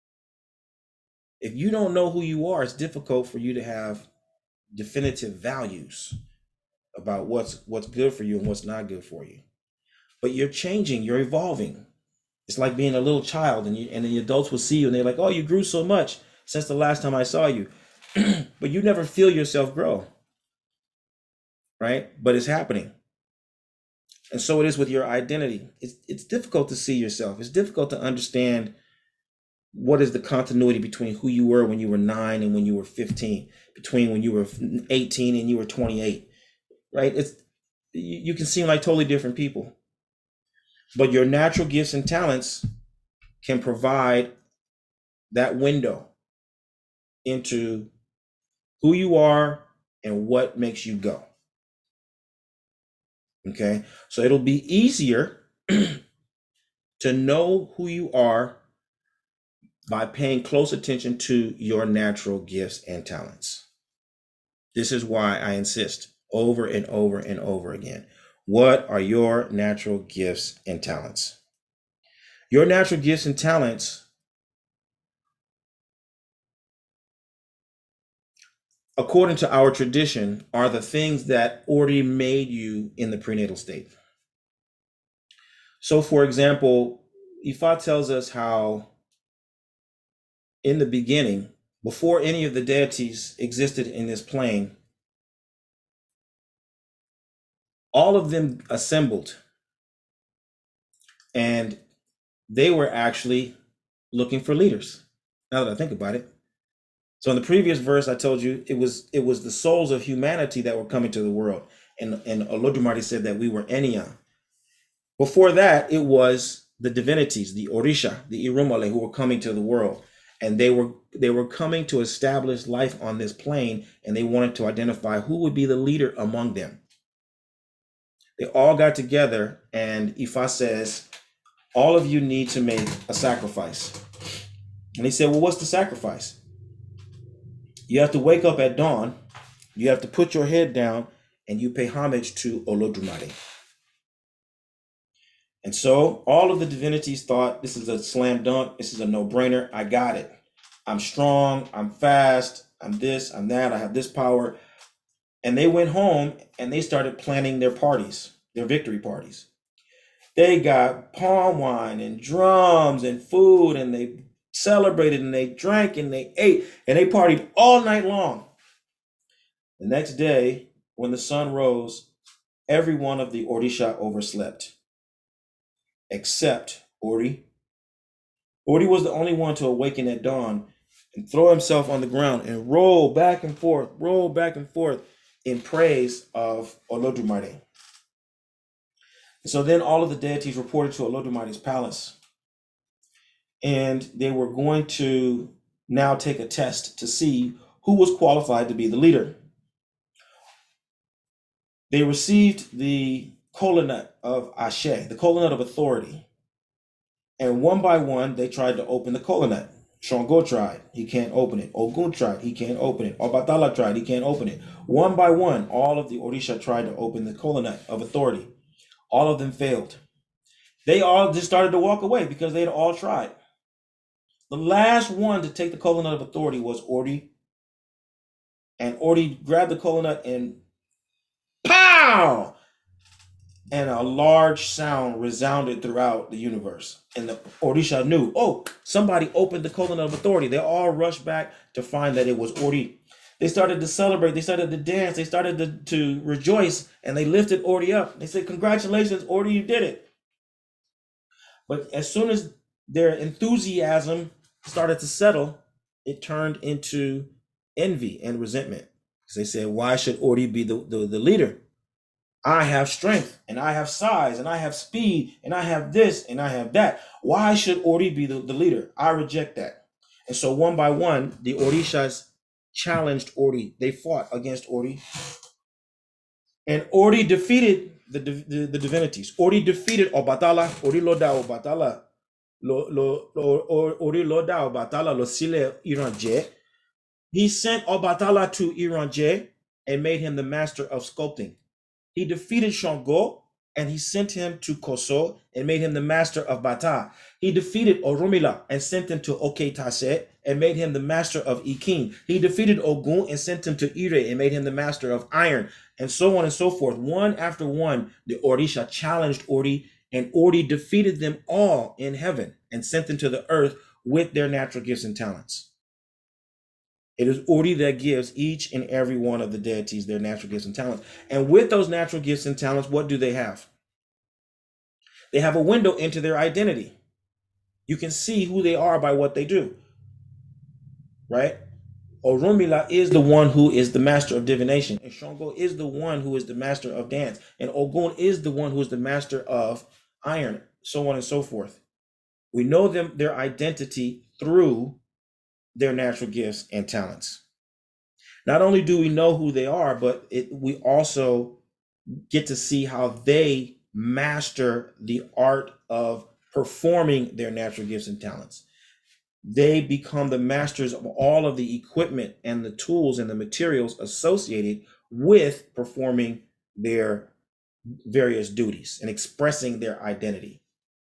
If you don't know who you are, it's difficult for you to have definitive values about what's what's good for you and what's not good for you. But you're changing, you're evolving. It's like being a little child, and you and the adults will see you and they're like, "Oh, you grew so much since the last time I saw you." But you never feel yourself grow, right? But it's happening. And so it is with your identity. It's it's difficult to see yourself. It's difficult to understand what is the continuity between who you were when you were nine and when you were fifteen, between when you were eighteen and you were twenty-eight, right? It's you, you can seem like totally different people. But your natural gifts and talents can provide that window into who you are and what makes you go. Okay. So it'll be easier to know who you are by paying close attention to your natural gifts and talents. This is why I insist over and over and over again. What are your natural gifts and talents? Your natural gifts and talents, according to our tradition, are the things that already made you in the prenatal state. So, for example, Ifa tells us how in the beginning, before any of the deities existed in this plane, all of them assembled, and they were actually looking for leaders. Now that I think about it. So in the previous verse, I told you it was it was the souls of humanity that were coming to the world, and and Olodumare said that we were Enya. Before that, it was the divinities, the Orisha, the Irumale, who were coming to the world, and they were they were coming to establish life on this plane, and they wanted to identify who would be the leader among them. They all got together, and Ifa says, all of you need to make a sacrifice. And he said, well, what's the sacrifice? You have to wake up at dawn, you have to put your head down, and you pay homage to Olodumare. And so all of the divinities thought, this is a slam dunk, this is a no-brainer, I got it. I'm strong, I'm fast, I'm this, I'm that, I have this power. And they went home and they started planning their parties, their victory parties. They got palm wine and drums and food, and they celebrated and they drank and they ate and they partied all night long. The next day, when the sun rose, every one of the Orisha overslept, except Ori. Ori was the only one to awaken at dawn and throw himself on the ground and roll back and forth, roll back and forth in praise of Olodumare. So then all of the deities reported to Olodumare's palace, and they were going to now take a test to see who was qualified to be the leader. They received the kola nut of Ashe, the kola nut of authority, and one by one they tried to open the kola nut. Shango tried, he can't open it. Ogun tried, he can't open it. Obatala tried, he can't open it. One by one, all of the Orisha tried to open the kola nut of authority. All of them failed. They all just started to walk away because they had all tried. The last one to take the kola nut of authority was Ori. And Ori grabbed the kola nut and pow! And a large sound resounded throughout the universe. And the Orisha knew, oh, somebody opened the kola nut of authority. They all rushed back to find that it was Ori. They started to celebrate. They started to dance. They started to, to rejoice. And they lifted Ori up. They said, congratulations, Ori, you did it. But as soon as their enthusiasm started to settle, it turned into envy and resentment. Because they said, why should Ori be the, the, the leader? I have strength, and I have size, and I have speed, and I have this, and I have that. Why should Ori be the, the leader? I reject that. And so one by one, the Orishas challenged Ori. They fought against Ori. And Ori defeated the, the, the divinities. Ori defeated Obatala. Ori loda Obatala. Lo, lo, lo, Ori loda Obatala lo sile Iranje. He sent Obatala to Iranje and made him the master of sculpting. He defeated Shango and he sent him to Koso and made him the master of Bata. He defeated Oromila and sent him to Oketase and made him the master of Ikin. He defeated Ogun and sent him to Ire and made him the master of iron, and so on and so forth. One after one, the Orisha challenged Ori, and Ori defeated them all in heaven and sent them to the earth with their natural gifts and talents. It is Ori that gives each and every one of the deities their natural gifts and talents. And with those natural gifts and talents, what do they have? They have a window into their identity. You can see who they are by what they do, right? Orunmila is the one who is the master of divination, and Shango is the one who is the master of dance, and Ogun is the one who is the master of iron, so on and so forth. We know them, their identity through their natural gifts and talents. Not only do we know who they are, but it, we also get to see how they master the art of performing their natural gifts and talents. They become the masters of all of the equipment and the tools and the materials associated with performing their various duties and expressing their identity,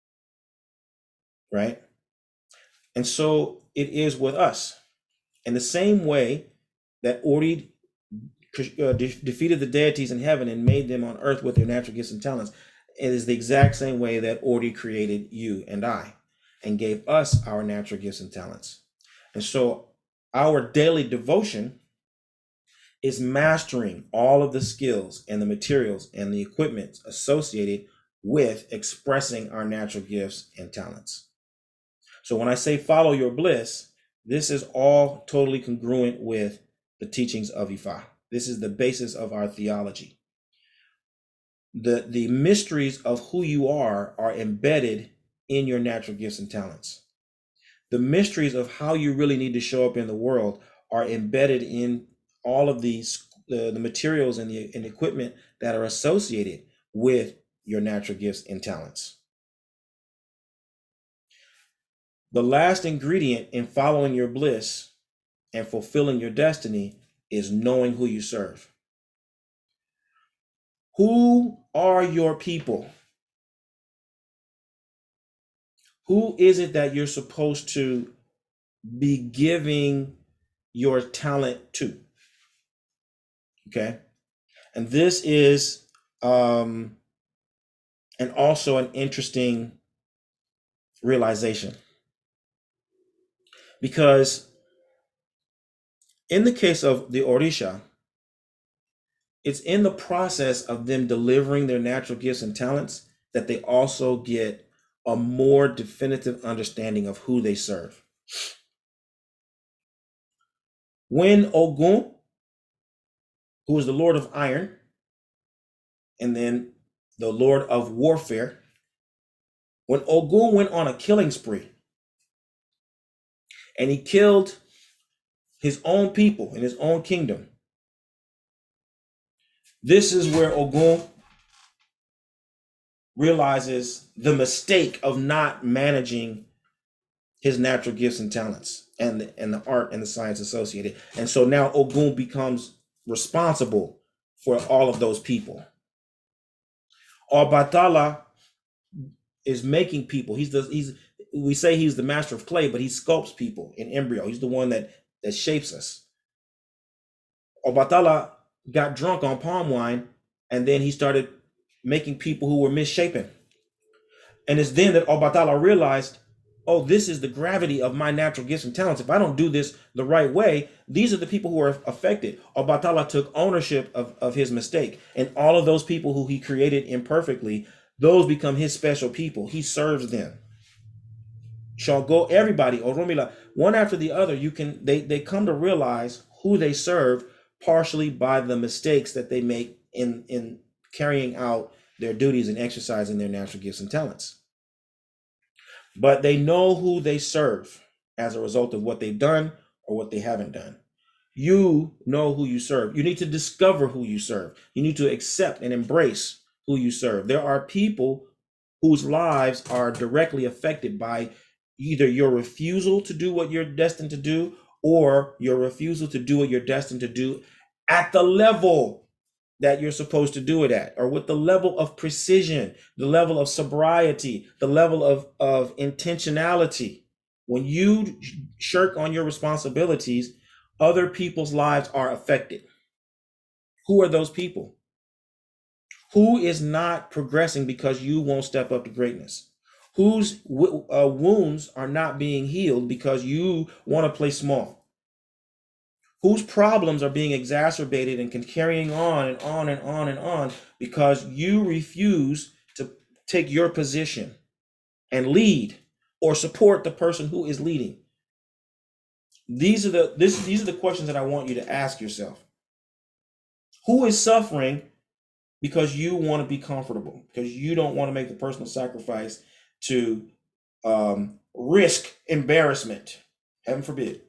right? And so it is with us. In the same way that Ori uh, de- defeated the deities in heaven and made them on earth with their natural gifts and talents, it is the exact same way that Ori created you and I and gave us our natural gifts and talents. And so our daily devotion is mastering all of the skills and the materials and the equipment associated with expressing our natural gifts and talents. So when I say follow your bliss, this is all totally congruent with the teachings of Ifa. This is the basis of our theology. The, the mysteries of who you are are embedded in your natural gifts and talents. The mysteries of how you really need to show up in the world are embedded in all of these the, the materials and the and equipment that are associated with your natural gifts and talents. The last ingredient in following your bliss and fulfilling your destiny is knowing who you serve. Who are your people? Who is it that you're supposed to be giving your talent to? Okay. And this is um, and also an interesting realization, because in the case of the Orisha, it's in the process of them delivering their natural gifts and talents that they also get a more definitive understanding of who they serve. When Ogun, who is the Lord of Iron, and then the Lord of Warfare, when Ogun went on a killing spree and he killed his own people in his own kingdom, this is where Ogun realizes the mistake of not managing his natural gifts and talents and the, and the art and the science associated. And so now Ogun becomes responsible for all of those people. Obatala is making people. He's the he's we say he's the master of clay, but he sculpts people in embryo. He's the one that that shapes us. Obatala got drunk on palm wine, and then he started making people who were misshapen. And it's then that Obatala realized, oh, this is the gravity of my natural gifts and talents. If I don't do this the right way, these are the people who are affected. Obatala took ownership of, of his mistake. And all of those people who he created imperfectly, those become his special people. He serves them. Shall go everybody, Oromila, one after the other, you can they, they come to realize who they serve partially by the mistakes that they make in, in carrying out their duties and exercising their natural gifts and talents. But they know who they serve as a result of what they've done or what they haven't done. You know who you serve. You need to discover who you serve. You need to accept and embrace who you serve. There are people whose lives are directly affected by either your refusal to do what you're destined to do or your refusal to do what you're destined to do at the level that you're supposed to do it at, or with the level of precision, the level of sobriety, the level of, of intentionality. When you shirk on your responsibilities, other people's lives are affected. Who are those people? Who is not progressing because you won't step up to greatness? Whose uh, wounds are not being healed because you want to play small? Whose problems are being exacerbated and can carrying on and on and on and on because you refuse to take your position and lead or support the person who is leading? These are the this these are the questions that I want you to ask yourself. Who is suffering because you want to be comfortable, because you don't want to make the personal sacrifice to um, risk embarrassment? Heaven forbid.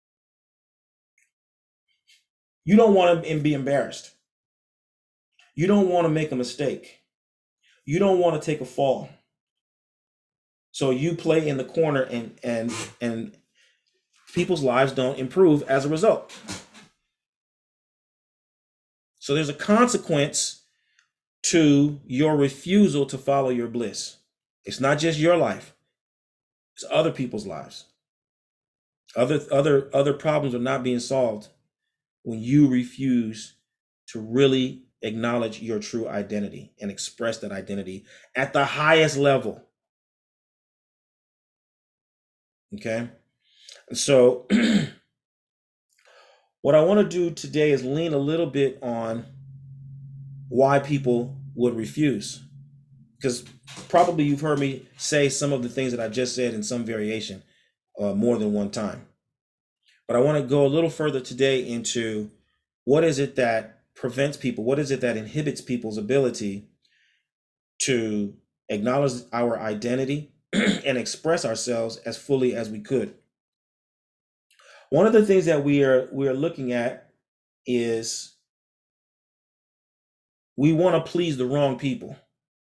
You don't want to be embarrassed. You don't want to make a mistake. You don't want to take a fall. So you play in the corner, and and and people's lives don't improve as a result. So there's a consequence to your refusal to follow your bliss. It's not just your life. It's other people's lives. Other other other problems are not being solved when you refuse to really acknowledge your true identity and express that identity at the highest level. Okay? And so what I want to do today is lean a little bit on why people would refuse. Because probably you've heard me say some of the things that I just said in some variation. uh, more than one time. But I want to go a little further today into what is it that prevents people, what is it that inhibits people's ability to acknowledge our identity and express ourselves as fully as we could. One of the things that we are we are looking at is we want to please the wrong people,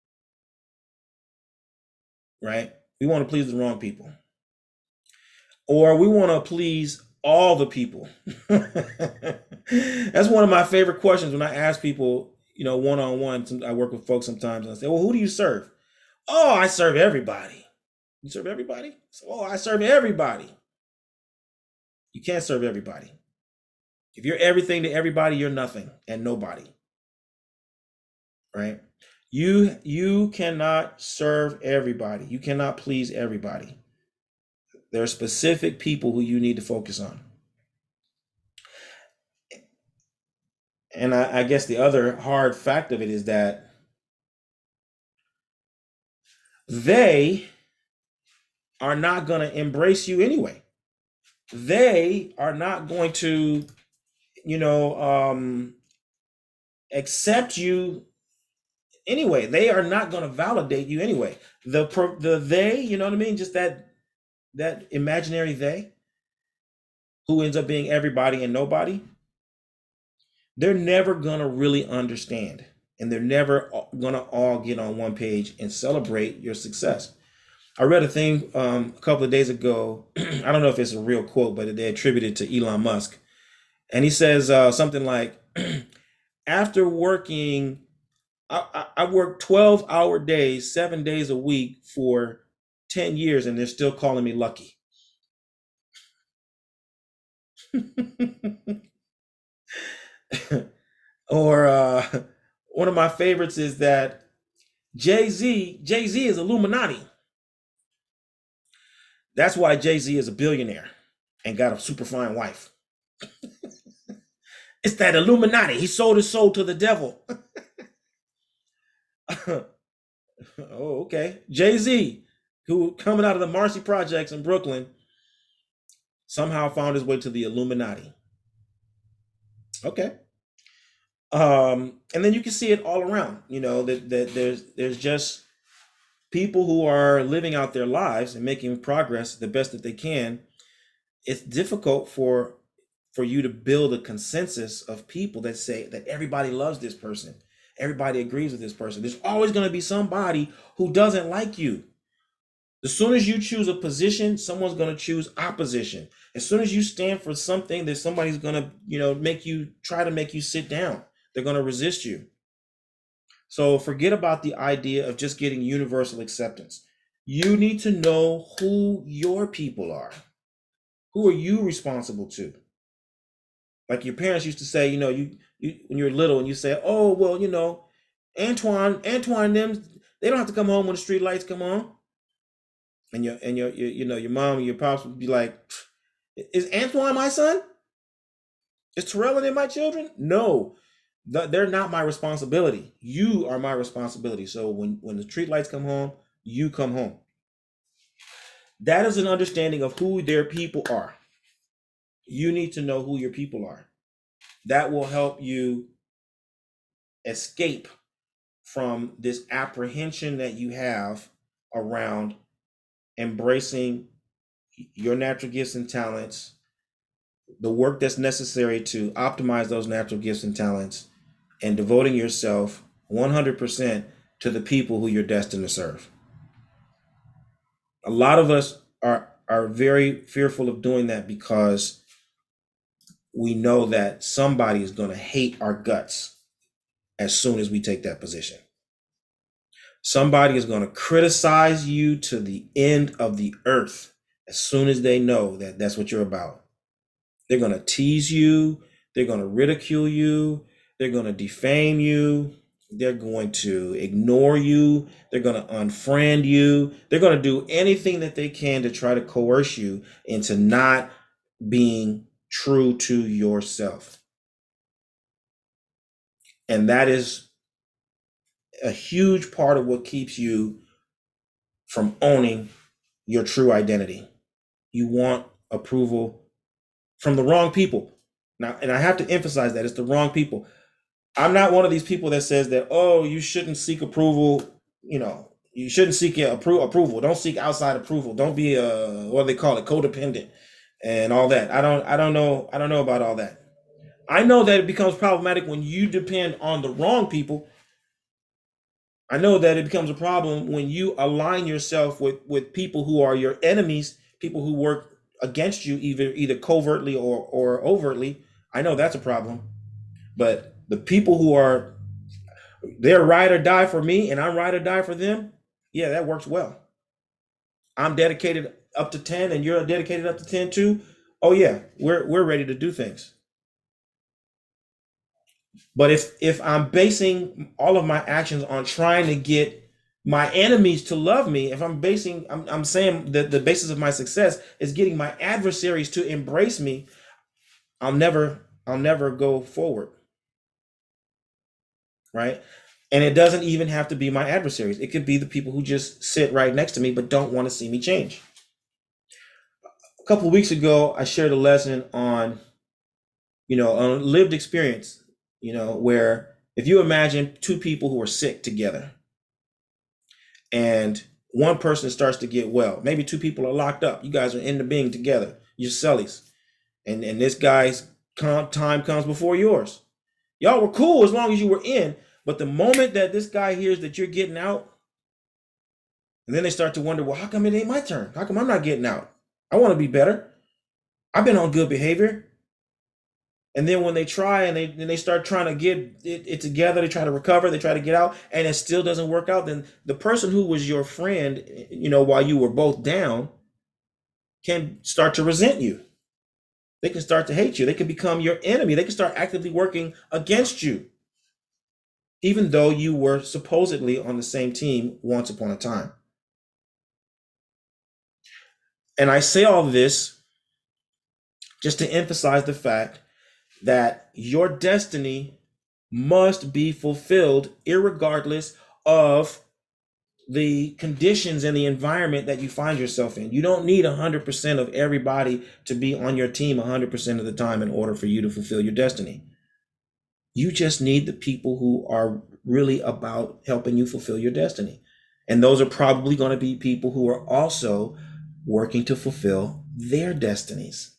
right? We want to please the wrong people. Or we want to please all the people. That's one of my favorite questions when I ask people, you know, one on one. I work with folks sometimes and I say, well, who do you serve? Oh, I serve everybody. You serve everybody? So, oh, I serve everybody. You can't serve everybody. If you're everything to everybody, you're nothing and nobody. Right? You you cannot serve everybody. You cannot please everybody. There are specific people who you need to focus on. And I, I guess the other hard fact of it is that they are not going to embrace you anyway. They are not going to, you know, um, accept you anyway. They are not going to validate you anyway. The the they, you know what I mean? Just that that imaginary they who ends up being everybody and nobody. They're never going to really understand, and they're never going to all get on one page and celebrate your success. I read a thing um, a couple of days ago. I don't know if it's a real quote, but they attributed it to Elon Musk. And he says uh, something like, after working, I, I, I worked twelve hour days, seven days a week for ten years, and they're still calling me lucky. Or uh, one of my favorites is that Jay-Z, Jay-Z is Illuminati. That's why Jay-Z is a billionaire and got a super fine wife. It's that Illuminati. He sold his soul to the devil. Oh, okay. Jay-Z, who coming out of the Marcy Projects in Brooklyn, somehow found his way to the Illuminati. Okay. Um, and then you can see it all around. You know, that, that there's there's just people who are living out their lives and making progress the best that they can. It's difficult for for you to build a consensus of people that say that everybody loves this person, everybody agrees with this person. There's always going to be somebody who doesn't like you. As soon as you choose a position, someone's going to choose opposition. As soon as you stand for something, that somebody's going to, you know, make you try to make you sit down. They're going to resist you. So forget about the idea of just getting universal acceptance. You need to know who your people are. Who are you responsible to? Like your parents used to say, you know, you, you when you're little and you say, oh, well, you know, Antoine, Antoine, them, they don't have to come home when the street lights come on. And your and your, your you know, your mom and your pops would be like, is Antoine my son? Is Terrell and them my children? No, th- they're not my responsibility. You are my responsibility. So when when the street lights come home, you come home. That is an understanding of who their people are. You need to know who your people are. That will help you escape from this apprehension that you have around embracing your natural gifts and talents, the work that's necessary to optimize those natural gifts and talents, and devoting yourself one hundred percent to the people who you're destined to serve. A lot of us are are very fearful of doing that because we know that somebody is going to hate our guts as soon as we take that position. Somebody is going to criticize you to the end of the earth as soon as they know that that's what you're about. They're going to tease you. They're going to ridicule you. They're going to defame you. They're going to ignore you. They're going to unfriend you. They're going to do anything that they can to try to coerce you into not being true to yourself. And that is a huge part of what keeps you from owning your true identity. You want approval from the wrong people. Now, and I have to emphasize that it's the wrong people. I'm not one of these people that says that, oh, you shouldn't seek approval, you know, you shouldn't seek appro- approval. Don't seek outside approval. Don't be a, what do they call it, codependent and all that. I don't I don't know. I don't know about all that. I know that it becomes problematic when you depend on the wrong people. I know that it becomes a problem when you align yourself with with people who are your enemies, people who work against you either either covertly or or overtly. I know that's a problem. But the people who are, they're ride or die for me and I'm ride or die for them, yeah, that works well. I'm dedicated up to ten and you're dedicated up to ten too. Oh yeah, we're we're ready to do things. But if if I'm basing all of my actions on trying to get my enemies to love me, if I'm basing, I'm, I'm saying that the basis of my success is getting my adversaries to embrace me, I'll never, I'll never go forward, right? And it doesn't even have to be my adversaries. It could be the people who just sit right next to me but don't want to see me change. A couple of weeks ago, I shared a lesson on, you know, a lived experience, you know, where if you imagine two people who are sick together and one person starts to get well, maybe two people are locked up. You guys are in the being together, you're cellies, and and this guy's time comes before yours. Y'all were cool as long as you were in, but the moment that this guy hears that you're getting out, and then they start to wonder, well, how come it ain't my turn? How come I'm not getting out? I want to be better. I've been on good behavior. And then when they try and they then they start trying to get it, it together, they try to recover, they try to get out, and it still doesn't work out, then the person who was your friend, you know, while you were both down, can start to resent you. They can start to hate you. They can become your enemy. They can start actively working against you, even though you were supposedly on the same team once upon a time. And I say all this just to emphasize the fact that your destiny must be fulfilled irregardless of the conditions and the environment that you find yourself in. You don't need one hundred percent of everybody to be on your team one hundred percent of the time in order for you to fulfill your destiny. You just need the people who are really about helping you fulfill your destiny. And those are probably going to be people who are also working to fulfill their destinies.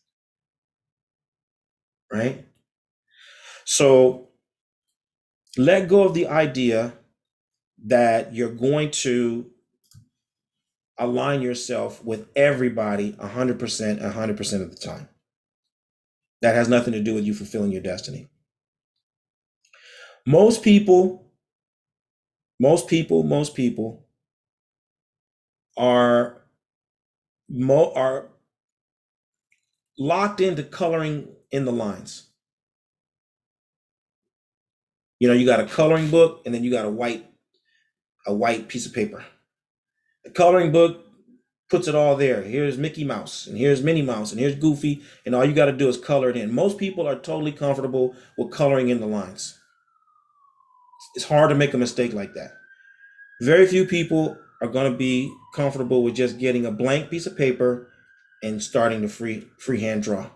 Right? So let go of the idea that you're going to align yourself with everybody one hundred percent, one hundred percent of the time. That has nothing to do with you fulfilling your destiny. Most people, most people, most people are mo- are locked into coloring in the lines. You know, you got a coloring book and then you got a white a white piece of paper. The coloring book puts it all there. Here's Mickey Mouse and here's Minnie Mouse and here's Goofy, and all you got to do is color it in. Most people are totally comfortable with coloring in the lines. It's hard to make a mistake like that. Very few people are going to be comfortable with just getting a blank piece of paper and starting to free freehand draw,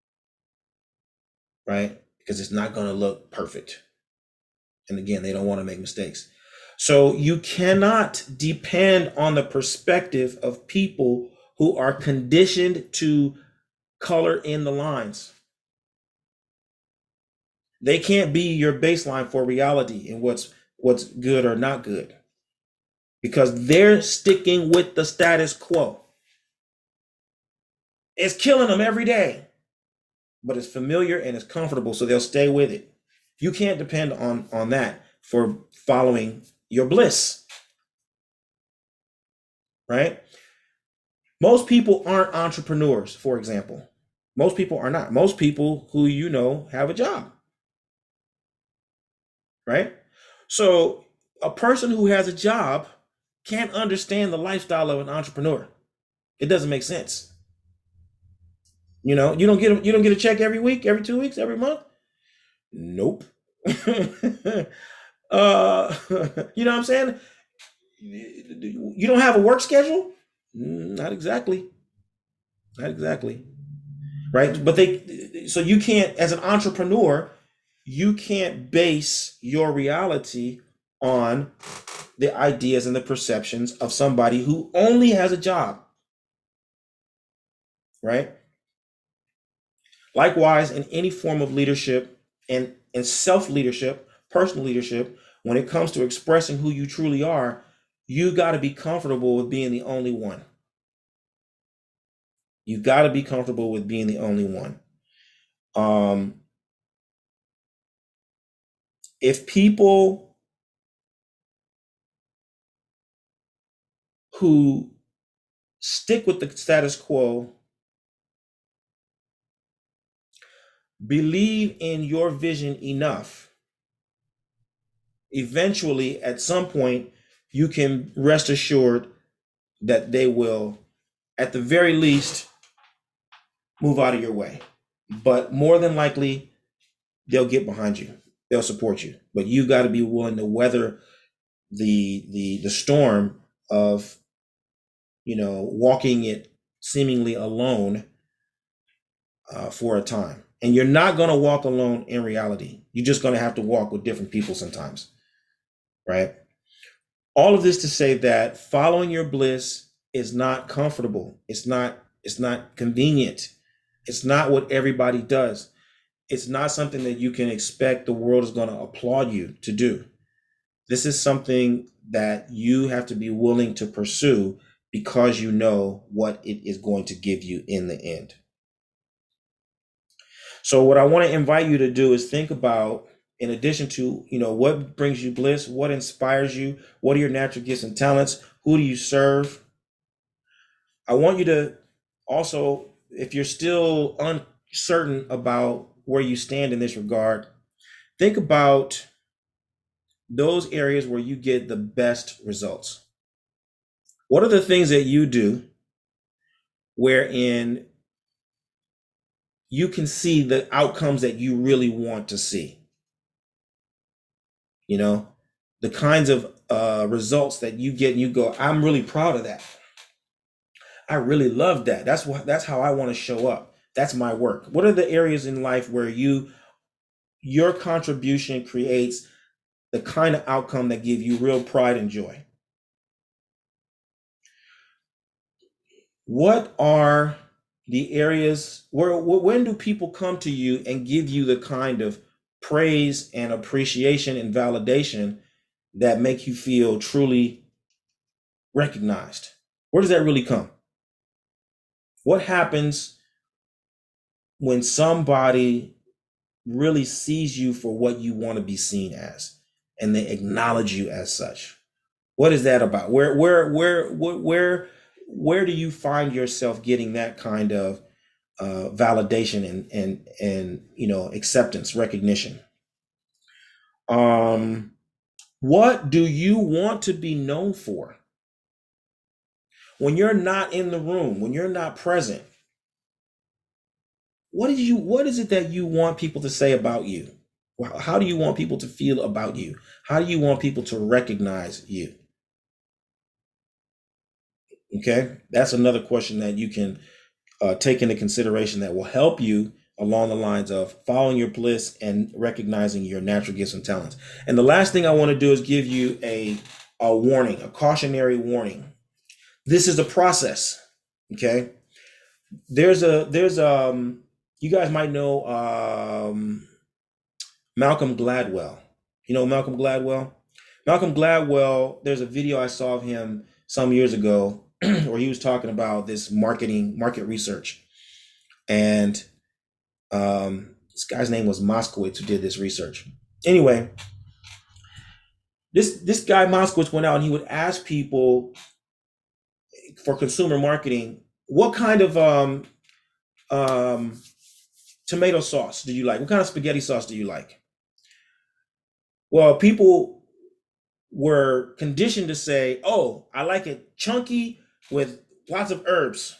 right? Because it's not going to look perfect. And again, they don't want to make mistakes. So you cannot depend on the perspective of people who are conditioned to color in the lines. They can't be your baseline for reality and what's what's good or not good, because they're sticking with the status quo. It's killing them every day, but it's familiar and it's comfortable, so they'll stay with it. You can't depend on on that for following your bliss, right? Most people aren't entrepreneurs, for example. Most people are not. Most people who you know have a job, right? So a person who has a job can't understand the lifestyle of an entrepreneur. It doesn't make sense. You know, you don't get a, you don't get a check every week, every two weeks, every month. Nope. uh, you know what I'm saying? You don't have a work schedule? Not exactly. Not exactly. Right. But they, so you can't, as an entrepreneur, you can't base your reality on the ideas and the perceptions of somebody who only has a job. Right. Likewise, in any form of leadership and, and self leadership, personal leadership, when it comes to expressing who you truly are, you got to be comfortable with being the only one. You got to be comfortable with being the only one. Um, if people who stick with the status quo believe in your vision enough, eventually, at some point, you can rest assured that they will, at the very least, move out of your way. But more than likely, they'll get behind you. They'll support you. But you got to be willing to weather the the the storm of, you know, walking it seemingly alone uh, for a time. And you're not going to walk alone in reality. You're just going to have to walk with different people sometimes, right? All of this to say that following your bliss is not comfortable. It's not it's not convenient. It's not what everybody does. It's not something that you can expect the world is going to applaud you to do. This is something that you have to be willing to pursue because you know what it is going to give you in the end. So what I want to invite you to do is think about, in addition to, you know, what brings you bliss, what inspires you, what are your natural gifts and talents, who do you serve? I want you to also, if you're still uncertain about where you stand in this regard, think about those areas where you get the best results. What are the things that you do wherein you can see the outcomes that you really want to see? You know, the kinds of uh, results that you get and you go, I'm really proud of that. I really love that. That's what that's how I want to show up. That's my work. What are the areas in life where you your contribution creates the kind of outcome that give you real pride and joy? What are the areas where when do people come to you and give you the kind of praise and appreciation and validation that make you feel truly recognized? Where does that really come? What happens when somebody really sees you for what you want to be seen as and they acknowledge you as such? What is that about? Where where where where where, where do you find yourself getting that kind of uh, validation and and and you know, acceptance, recognition? Um, what do you want to be known for? When you're not in the room, when you're not present, what do you what is it that you want people to say about you? How do you want people to feel about you? How do you want people to recognize you? Okay, that's another question that you can uh, take into consideration that will help you along the lines of following your bliss and recognizing your natural gifts and talents. And the last thing I want to do is give you a a warning, a cautionary warning. This is a process. Okay, there's a there's um you guys might know um Malcolm Gladwell. You know Malcolm Gladwell? Malcolm Gladwell, there's a video I saw of him some years ago where he was talking about this marketing, market research. And um, this guy's name was Moskowitz who did this research. Anyway, this this guy Moskowitz went out and he would ask people for consumer marketing, what kind of um, um, tomato sauce do you like? What kind of spaghetti sauce do you like? Well, people were conditioned to say, "Oh, I like it chunky with lots of herbs."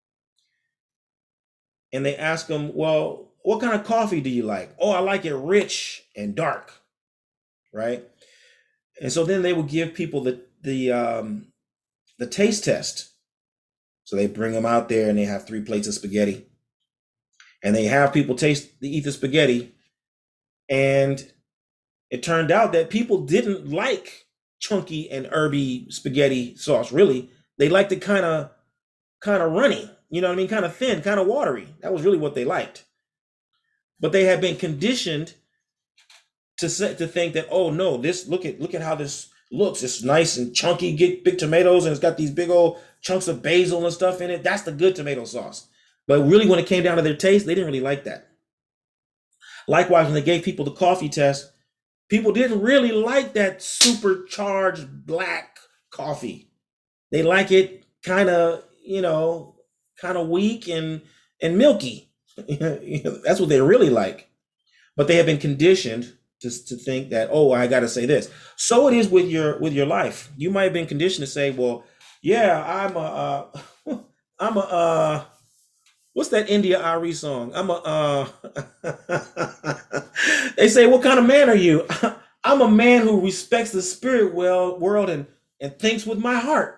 And they ask them, "Well, what kind of coffee do you like?" "Oh, I like it rich and dark." Right? And so then they would give people the the um, the taste test, So they bring them out there and they have three plates of spaghetti. And they have people taste the eat the spaghetti. And it turned out that people didn't like chunky and herby spaghetti sauce, really. They liked it kind of kind of runny, you know what I mean? Kind of thin, kind of watery. That was really what they liked. But they had been conditioned to say, to think that, oh no, this look at look at how this looks. It's nice and chunky, get big tomatoes, and it's got these big old chunks of basil and stuff in it. That's the good tomato sauce. But really, when it came down to their taste, they didn't really like that. Likewise, when they gave people the coffee test, people didn't really like that supercharged black coffee. They like it kind of, you know, kind of weak and and milky. That's what they really like. But they have been conditioned to, to think that, oh, I got to say this. So it is with your with your life. You might have been conditioned to say, well, yeah, I'm a, uh, I'm a, uh, what's that India Ari song? I'm a, uh, they say, what kind of man are you? I'm a man who respects the spirit well world and and thinks with my heart.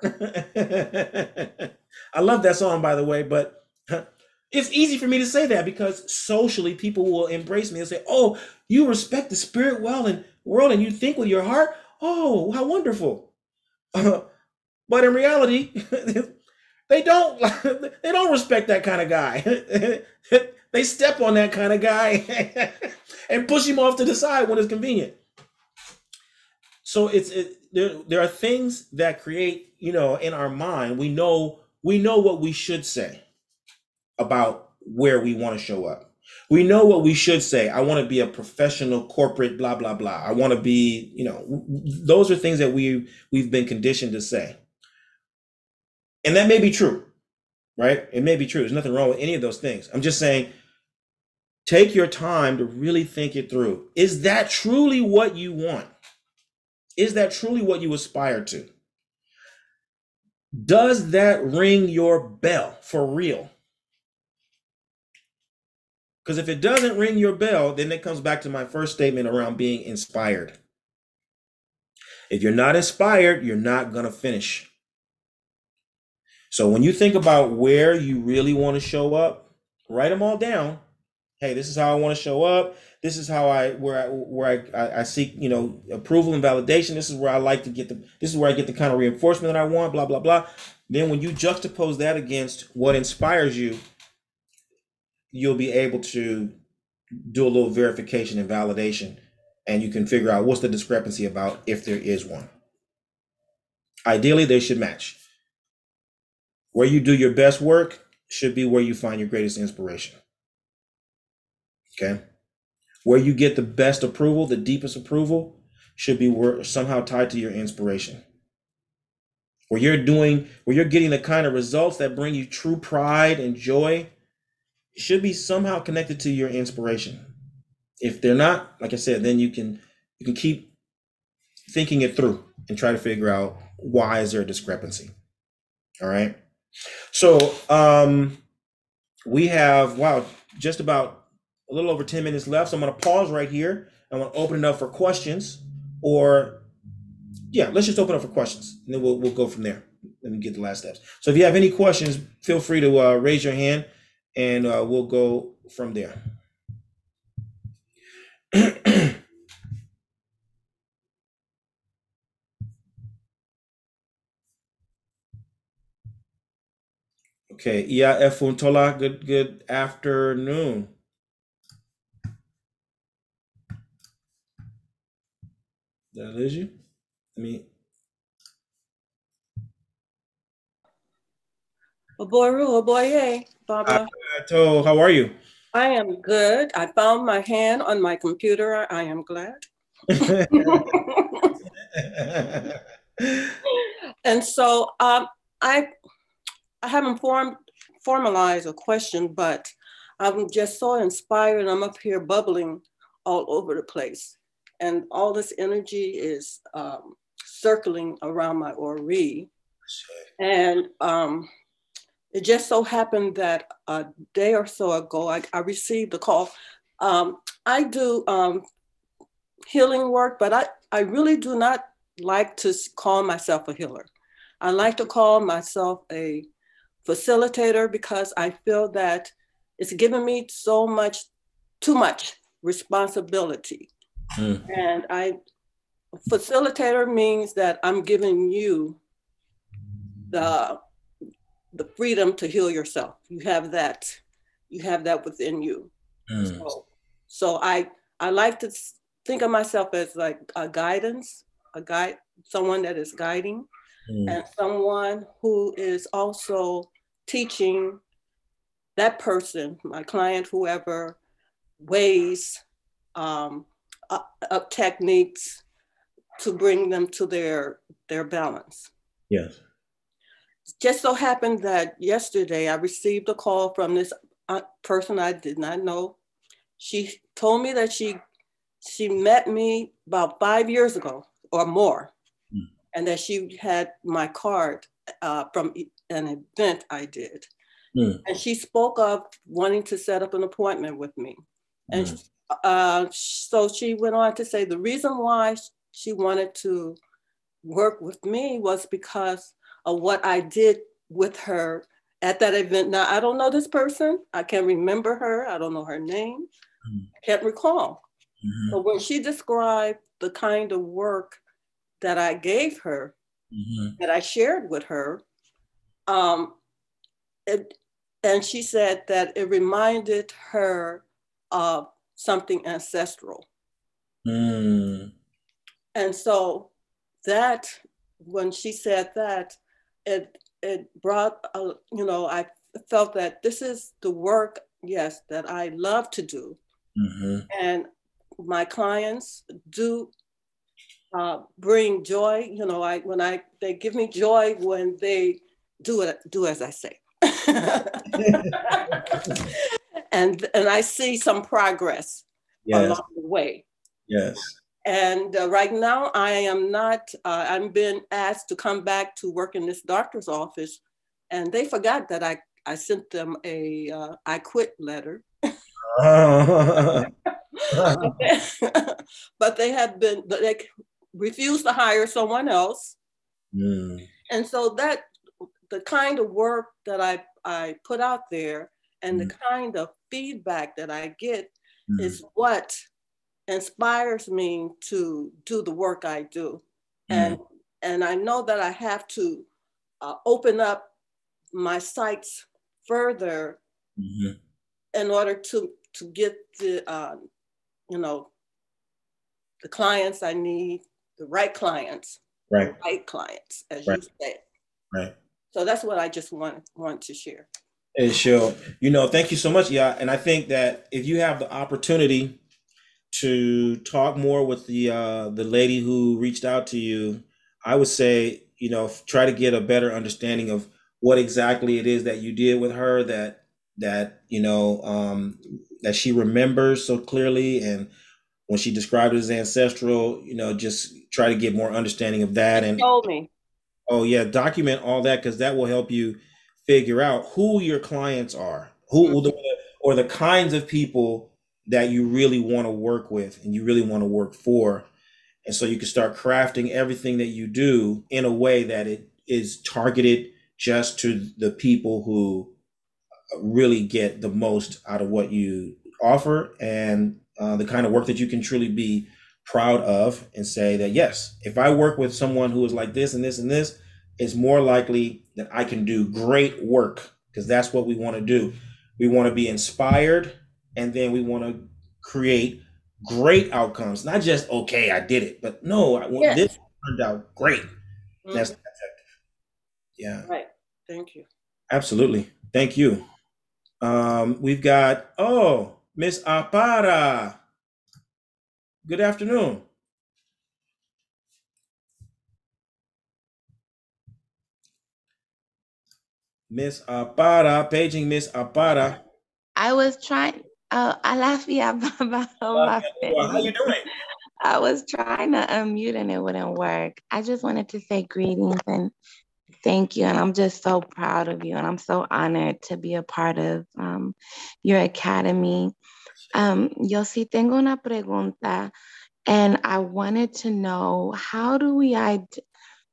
I love that song, by the way, but it's easy for me to say that because socially people will embrace me and say, oh, you respect the spirit well and world and you think with your heart. Oh, how wonderful. Uh, but in reality, they don't they don't respect that kind of guy. They step on that kind of guy and push him off to the side when it's convenient. So it's it, there. There are things that create, you know, in our mind. We know we know what we should say about where we want to show up. We know what we should say. I want to be a professional corporate blah blah blah. I want to be, you know, those are things that we we've been conditioned to say. And that may be true, right? It may be true. There's nothing wrong with any of those things. I'm just saying take your time to really think it through. Is that truly what you want? Is that truly what you aspire to? Does that ring your bell for real? Because if it doesn't ring your bell, then it comes back to my first statement around being inspired. If you're not inspired, you're not going to finish. So when you think about where you really want to show up, write them all down. Hey, this is how I want to show up. This is how I where I where I, I seek, you know, approval and validation. This is where I like to get the this is where I get the kind of reinforcement that I want, blah, blah, blah. Then when you juxtapose that against what inspires you, you'll be able to do a little verification and validation, and you can figure out what's the discrepancy about if there is one. Ideally, they should match. Where you do your best work should be where you find your greatest inspiration. Okay? Where you get the best approval, the deepest approval, should be where, somehow tied to your inspiration. Where you're doing, where you're getting the kind of results that bring you true pride and joy, should be somehow connected to your inspiration. If they're not, like I said, then you can you can keep thinking it through and try to figure out why is there a discrepancy. All right. So um, we have, wow, just about a little over ten minutes left. So I'm going to pause right here. I'm going to open it up for questions, or yeah, let's just open up for questions, and then we'll we'll go from there. Let me get the last steps. So if you have any questions, feel free to uh, raise your hand, and uh, we'll go from there. Okay, Iya Efuntola, good good afternoon. Did I lose you? I mean, Aboru, Oboye, Baba. Ato, how are you? I am good. I found my hand on my computer. I am glad. And so um, I I haven't formed formalized a question, but I'm just so inspired. I'm up here bubbling all over the place. And all this energy is um, circling around my ori. And um, it just so happened that a day or so ago, I, I received a call. Um, I do um, healing work, but I, I really do not like to call myself a healer. I like to call myself a facilitator because I feel that it's given me so much, too much responsibility. Mm. And I, facilitator means that I'm giving you the, the freedom to heal yourself. You have that, you have that within you. Mm. So, so I, I like to think of myself as like a guidance, a guide, someone that is guiding, mm. and someone who is also teaching that person, my client, whoever, ways, um, up, up techniques to bring them to their their balance. Yes. Just so happened that yesterday I received a call from this person I did not know. She told me that she she met me about five years ago or more, mm. and that she had my card uh, from an event I did. Mm. And she spoke of wanting to set up an appointment with me. And mm. uh, so she went on to say the reason why she wanted to work with me was because of what I did with her at that event. Now, I don't know this person. I can't remember her. I don't know her name. Mm. I can't recall. Mm-hmm. But when she described the kind of work that I gave her, mm-hmm. that I shared with her, um, it, and she said that it reminded her of something ancestral. Mm. And so that, when she said that, it it brought, a, you know, I felt that this is the work, yes, that I love to do. Mm-hmm. And my clients do uh, bring joy. You know, I when I they give me joy when they do it, do as I say. and and I see some progress, yes, along the way. Yes. And uh, right now I am not, uh, I'm being asked to come back to work in this doctor's office, and they forgot that I, I sent them a uh, I quit letter. Oh. But they have been, they refused to hire someone else. Mm. And so that, the kind of work that I, I put out there and mm. the kind of feedback that I get mm. is what inspires me to do the work I do. Mm. And, and I know that I have to uh, open up my sites further mm-hmm. in order to, to get the, uh, you know, the clients I need, the right clients, right, the right clients, as right. you said. Right. So that's what I just want, want to share. Hey, sure. You know, thank you so much. Yeah. And I think that if you have the opportunity to talk more with the uh, the lady who reached out to you, I would say, you know, try to get a better understanding of what exactly it is that you did with her that, that, you know, um, that she remembers so clearly. And when she described it as ancestral, you know, just try to get more understanding of that. And told me. Oh yeah, document all that, because that will help you figure out who your clients are, who mm-hmm. the, or the kinds of people that you really want to work with and you really want to work for. And so you can start crafting everything that you do in a way that it is targeted just to the people who really get the most out of what you offer, and uh, the kind of work that you can truly be proud of and say that, yes, if I work with someone who is like this and this and this, it's more likely that I can do great work, because that's what we want to do. We want to be inspired, and then we want to create great outcomes, not just, okay, I did it, but no, I want yes. this turned out great. Mm-hmm. That's effective. Yeah. Right. Thank you. Absolutely. Thank you. Um, we've got, oh, Miss Apara. Good afternoon. Miss Apara, paging Miss Apara. I was trying, uh, Alafia Baba. How you doing? I was trying to unmute and it wouldn't work. I just wanted to say greetings and thank you. And I'm just so proud of you. And I'm so honored to be a part of um, your academy. Um, yo sí tengo una pregunta, and I wanted to know, how do we, id-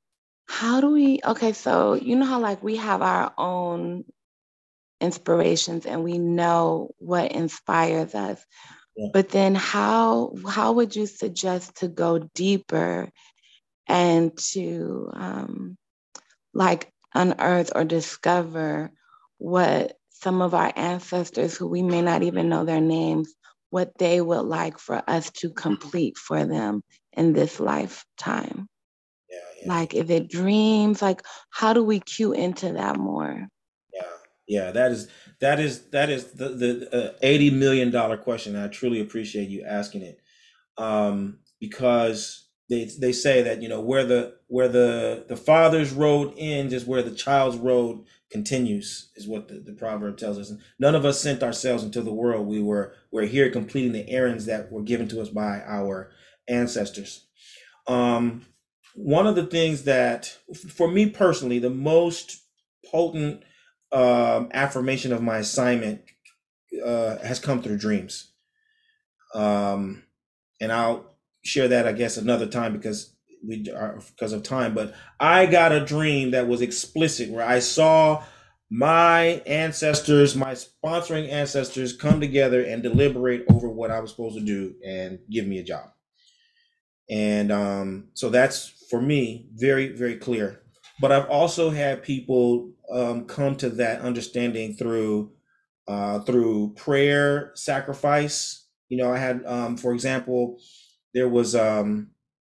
how do we, okay, so you know how like we have our own inspirations and we know what inspires us. Yeah. But then how how would you suggest to go deeper and to um, like unearth or discover what some of our ancestors who we may not even know their names, what they would like for us to complete for them in this lifetime? Yeah, yeah, Like, is it dreams? Like, how do we cue into that more? yeah, yeah. That is that is that is the the uh, eighty million dollar question. I truly appreciate you asking it, um, because they they say that, you know, where the where the the father's road ends is where the child's road continues, is what the, the proverb tells us. And none of us sent ourselves into the world. We were we're here completing the errands that were given to us by our ancestors. Um, one of the things that, for me personally, the most potent um, affirmation of my assignment uh, has come through dreams. Um, and I'll share that, I guess, another time because we are because of time. But I got a dream that was explicit where I saw my ancestors, my sponsoring ancestors, come together and deliberate over what I was supposed to do and give me a job. And um, so that's, for me, very, very clear. But I've also had people um, come to that understanding through uh, through prayer, sacrifice. You know, I had, um, for example, there was um,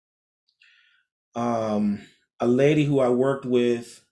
um, a lady who I worked with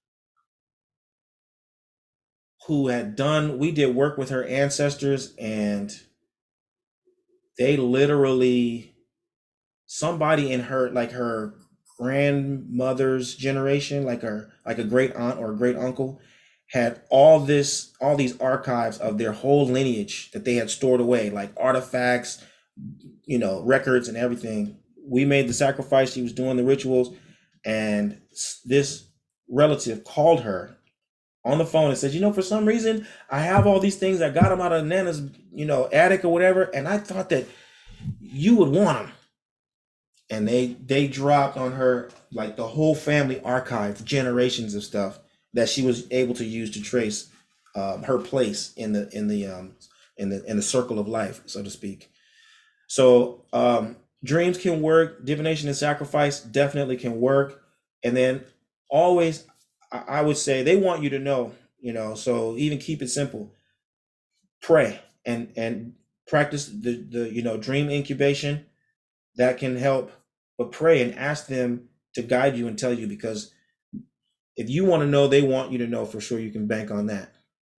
who had done, we did work with her ancestors, and they literally, somebody in her, like her grandmother's generation, like her, like a great aunt or a great uncle, had all this, all these archives of their whole lineage that they had stored away, like artifacts, you know, records and everything. We made the sacrifice. She was doing the rituals, and this relative called her on the phone and said, "You know, for some reason, I have all these things. I got them out of Nana's, you know, attic or whatever, and I thought that you would want them." And they they dropped on her like the whole family archive, generations of stuff that she was able to use to trace um, her place in the in the um, in the in the circle of life, so to speak. So um, dreams can work. Divination and sacrifice definitely can work. And then always, I I would say they want you to know, you know. So even keep it simple. Pray and and practice the the you know dream incubation, that can help. But pray and ask them to guide you and tell you, because if you want to know, they want you to know for sure. You can bank on that.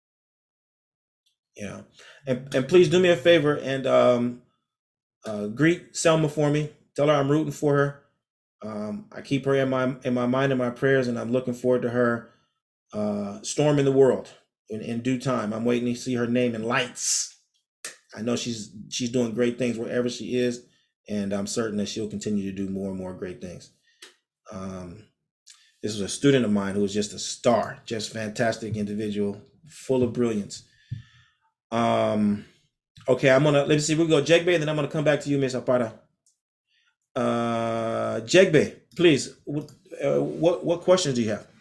You know, and and please do me a favor and um, uh, greet Selma for me. Tell her I'm rooting for her. Um, I keep her in my in my mind and my prayers, and I'm looking forward to her uh, storming the world in, in due time. I'm waiting to see her name in lights. I know she's she's doing great things wherever she is, and I'm certain that she'll continue to do more and more great things. Um, this was a student of mine who was just a star, just fantastic individual, full of brilliance. Um, okay, I'm gonna, let me see. We go Jegbe, and then I'm gonna come back to you, Miss Apara. Uh, Jegbe, please. What, uh, what what questions do you have?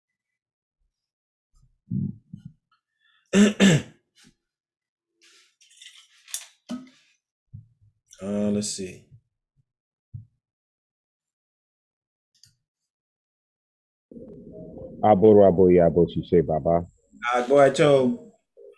uh, let's see. Abo Rabo Yabo Chishe Baba. Uh, go ahead, Joe.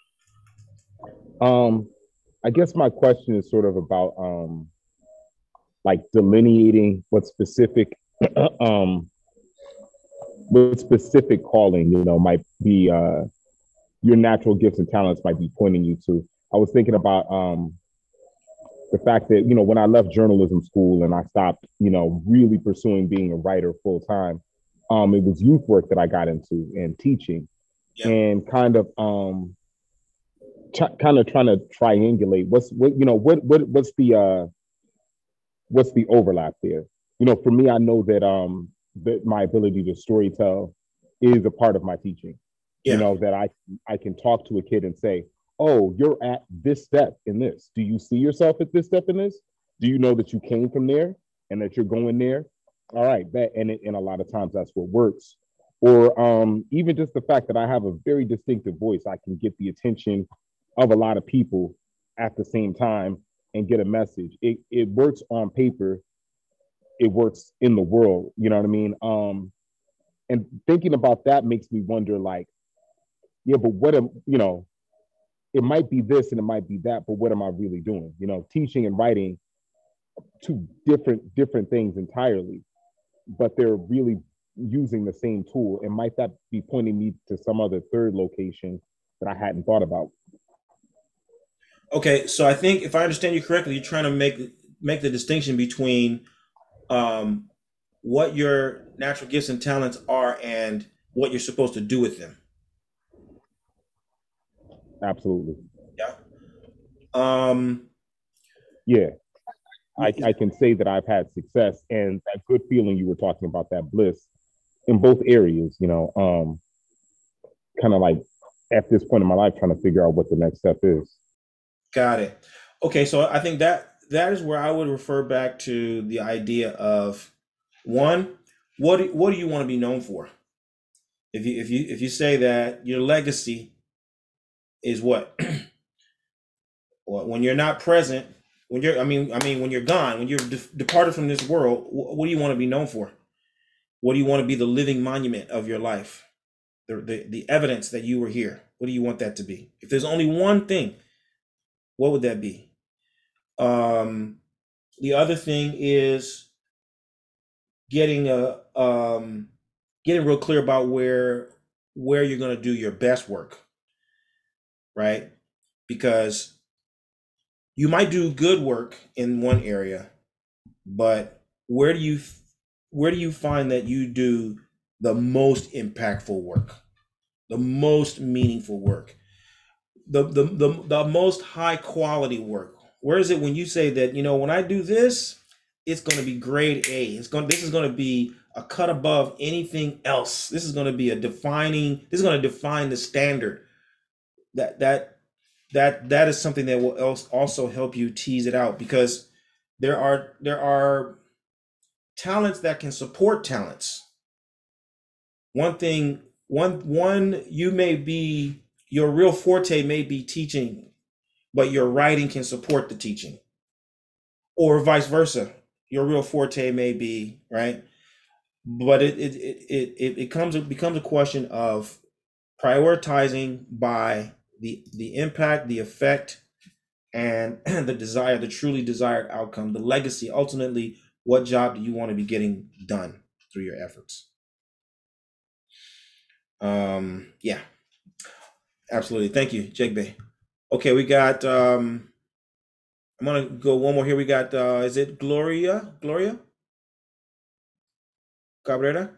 Um, I guess my question is sort of about um like delineating what specific um what specific calling, you know, might be uh your natural gifts and talents might be pointing you to. I was thinking about um the fact that, you know, when I left journalism school and I stopped, you know, really pursuing being a writer full time, um, it was youth work that I got into and teaching, Yeah. and kind of um ch- kind of trying to triangulate what's what you know what what what's the uh what's the overlap there. You know, for me, I know that um that my ability to storytell is a part of my teaching. You Yeah. know, that I I can talk to a kid and say, "Oh, you're at this step in this. Do you see yourself at this step in this? Do you know that you came from there and that you're going there?" all right, bet. And, it, and a lot of times that's what works. Or um, even just the fact that I have a very distinctive voice, I can get the attention of a lot of people at the same time and get a message. It, it works on paper. It works in the world. You know what I mean? Um, and thinking about that makes me wonder, like, yeah, but what am, you know, it might be this and it might be that, but what am I really doing? You know, teaching and writing, two different different things entirely, but they're really using the same tool. And might that be pointing me to some other third location that I hadn't thought about? Okay, so I think if I understand you correctly, you're trying to make make the distinction between um, what your natural gifts and talents are and what you're supposed to do with them. Absolutely. Yeah. Um, Yeah. I, I can say that I've had success and that good feeling you were talking about, that bliss in both areas, you know, um, kind of like at this point in my life, trying to figure out what the next step is. Got it. Okay, so I think that that is where I would refer back to the idea of one, what do, what do you want to be known for? If you if you if you say that your legacy is what, well, when you're not present, when you're I mean I mean when you're gone, when you're de- departed from this world, wh- what do you want to be known for? What do you want to be the living monument of your life? The, the the evidence that you were here. What do you want that to be? If there's only one thing, what would that be? Um, the other thing is getting a um, getting real clear about where where you're going to do your best work, right? Because you might do good work in one area, but where do you where do you find that you do the most impactful work, the most meaningful work, the the the, the most high quality work? Where is it when you say that, you know, when I do this, it's going to be grade A. It's going this is going to be a cut above anything else. This is going to be a defining, this is going to define the standard. That that that that is something that will else also help you tease it out, because there are there are talents that can support talents. One thing, one one you may be, your real forte may be teaching, but your writing can support the teaching, or vice versa. Your real forte may be, right, but it it it it, it comes it becomes a question of prioritizing by the the impact, the effect, and the desire, the truly desired outcome, the legacy. Ultimately, what job do you want to be getting done through your efforts? Um, yeah, absolutely. Thank you, Jake Bay. Okay, we got. Um, I'm gonna go one more here. We got. Uh, is it Gloria? Gloria Cabrera?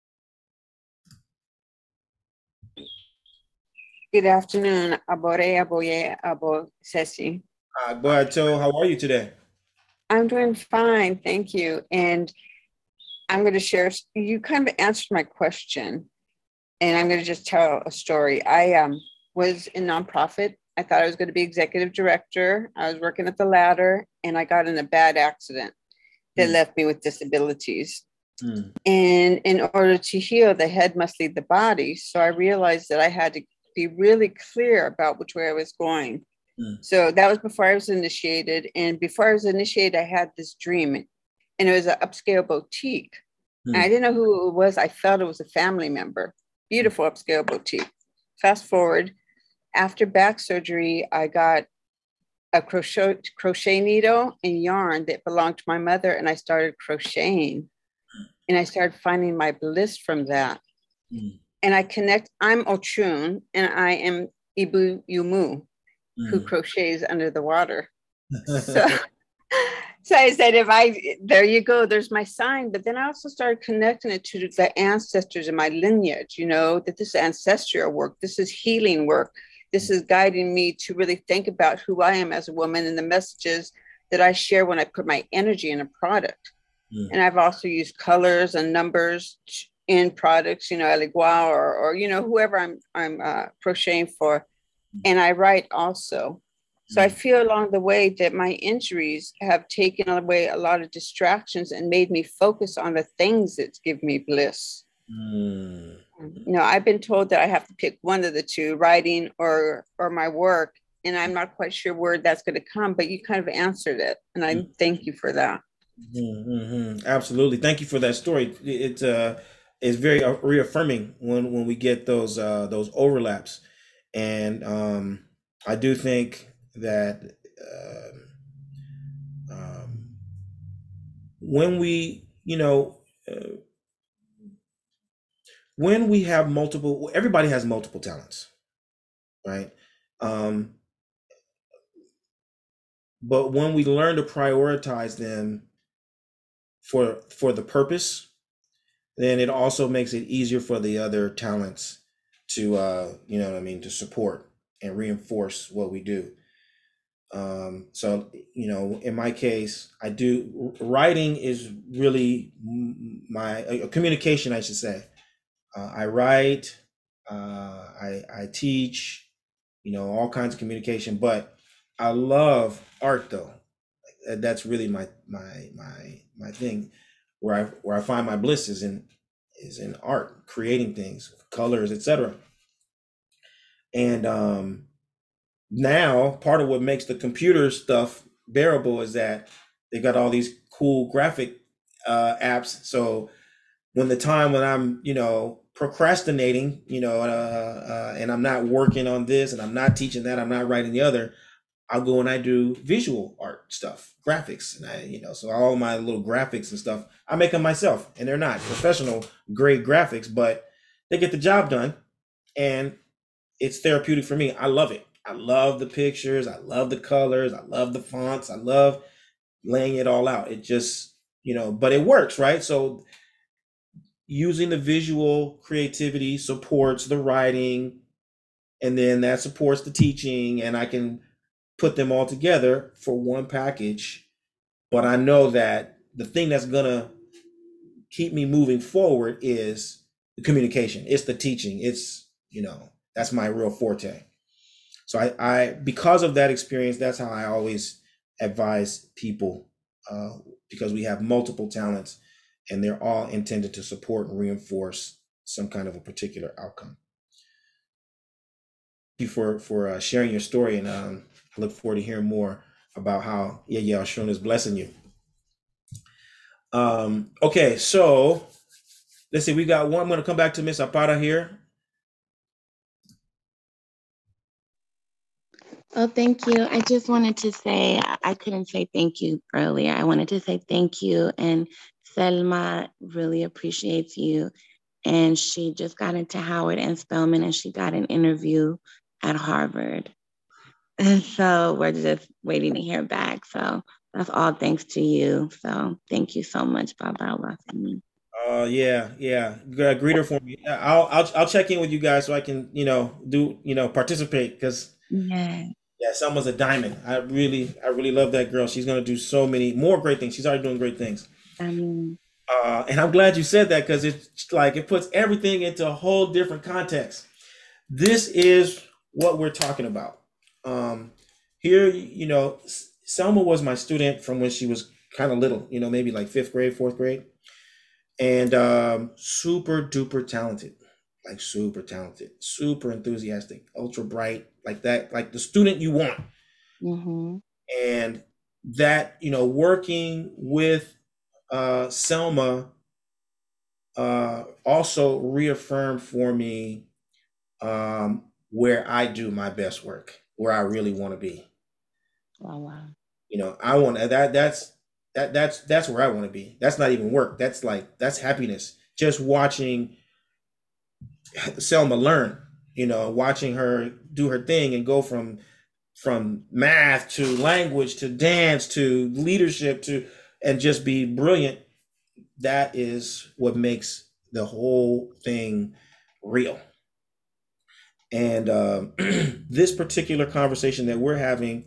Good afternoon, Abore, Aboye, Abo, Sesi. Uh, go ahead, Toe. How are you today? I'm doing fine, thank you. And I'm going to share, you kind of answered my question, and I'm going to just tell a story. I um, was in nonprofit. I thought I was going to be executive director. I was working at the ladder, and I got in a bad accident that Mm. left me with disabilities. Mm. And in order to heal, the head must lead the body. So I realized that I had to be really clear about which way I was going. Mm. So that was before I was initiated. And before I was initiated, I had this dream, and it was an upscale boutique. Mm. And I didn't know who it was. I felt it was a family member. Beautiful upscale boutique. Fast forward, after back surgery, I got a crochet, crochet needle and yarn that belonged to my mother, and I started crocheting. And I started finding my bliss from that. Mm. And I connect, I'm Ochun, and I am Ibu Yumu, who Mm. crochets under the water. So, so I said, if I, there you go, there's my sign. But then I also started connecting it to the ancestors in my lineage, you know, that this is ancestral work, this is healing work. This is guiding me to really think about who I am as a woman and the messages that I share when I put my energy in a product. Mm. And I've also used colors and numbers in products, you know, Eligua or, or, you know, whoever I'm, I'm uh, crocheting for. And I write also. So I feel along the way that my injuries have taken away a lot of distractions and made me focus on the things that give me bliss. Mm. You know, I've been told that I have to pick one of the two, writing or or my work, and I'm not quite sure where that's going to come, but you kind of answered it, and I thank you for that. Mm-hmm. Absolutely. Thank you for that story. It, it uh, is very uh, reaffirming when, when we get those uh, those overlaps. And um, I do think that uh, um, when we, you know, uh, when we have multiple, everybody has multiple talents, right? Um, but when we learn to prioritize them for for the purpose, then it also makes it easier for the other talents to, uh, you know what I mean, to support and reinforce what we do. Um, so, you know, in my case, I do writing is really my uh, communication, I should say. Uh, I write, uh, I I teach, you know, all kinds of communication, but I love art though. That's really my my my my thing. Where I where I find my bliss is in is in art, creating things, colors, et cetera. And um, now part of what makes the computer stuff bearable is that they got all these cool graphic uh, apps. So when the time when I'm, you know, procrastinating, you know, uh, uh, and I'm not working on this and I'm not teaching that, I'm not writing the other, I'll go and I do visual art stuff, graphics, and I, you know, so all my little graphics and stuff, I make them myself, and they're not professional grade graphics, but they get the job done, and it's therapeutic for me. I love it. I love the pictures. I love the colors. I love the fonts. I love laying it all out. It just, you know, but it works, right? So using the visual creativity supports the writing, and then that supports the teaching, and I can put them all together for one package. But I know that the thing that's gonna keep me moving forward is the communication. It's the teaching. It's, you know, that's my real forte. So I, I because of that experience, that's how I always advise people, uh, because we have multiple talents and they're all intended to support and reinforce some kind of a particular outcome. Thank you for for uh, sharing your story, and um, I look forward to hearing more about how yeah yeah Shun is blessing you. Um, okay, so let's see. We got one. I'm going to come back to Miss Apara here. Oh, thank you. I just wanted to say, I I couldn't say thank you earlier. I wanted to say thank you. And Selma really appreciates you. And she just got into Howard and Spelman, and she got an interview at Harvard. And so we're just waiting to hear back. So that's all thanks to you. So thank you so much, Baba Rafemi. Uh, yeah, yeah. G- Greet her for me. Yeah, I'll I'll I'll check in with you guys so I can, you know, do, you know, participate, because Yeah. yeah, Selma's a diamond. I really I really love that girl. She's gonna do so many more great things. She's already doing great things. I mean, Uh, and I'm glad you said that, because it's like it puts everything into a whole different context. This is what we're talking about. Um, here, you know, S- Selma was my student from when she was kind of little, you know, maybe like fifth grade, fourth grade, and um, super duper talented, like super talented, super enthusiastic, ultra bright, like that, like the student you want. mm-hmm. And that, you know, working with uh, Selma uh, also reaffirmed for me um, where I do my best work, where I really want to be. Wow, wow. You know, I want that. That's that. That's that's where I want to be. That's not even work. That's like that's happiness. Just watching Selma learn. You know, watching her do her thing and go from from math to language to dance to leadership to and just be brilliant. That is what makes the whole thing real. And um, this particular conversation that we're having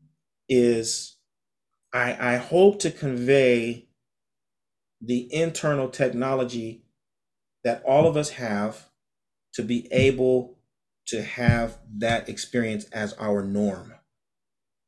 is, I, I hope to convey the internal technology that all of us have to be able to have that experience as our norm.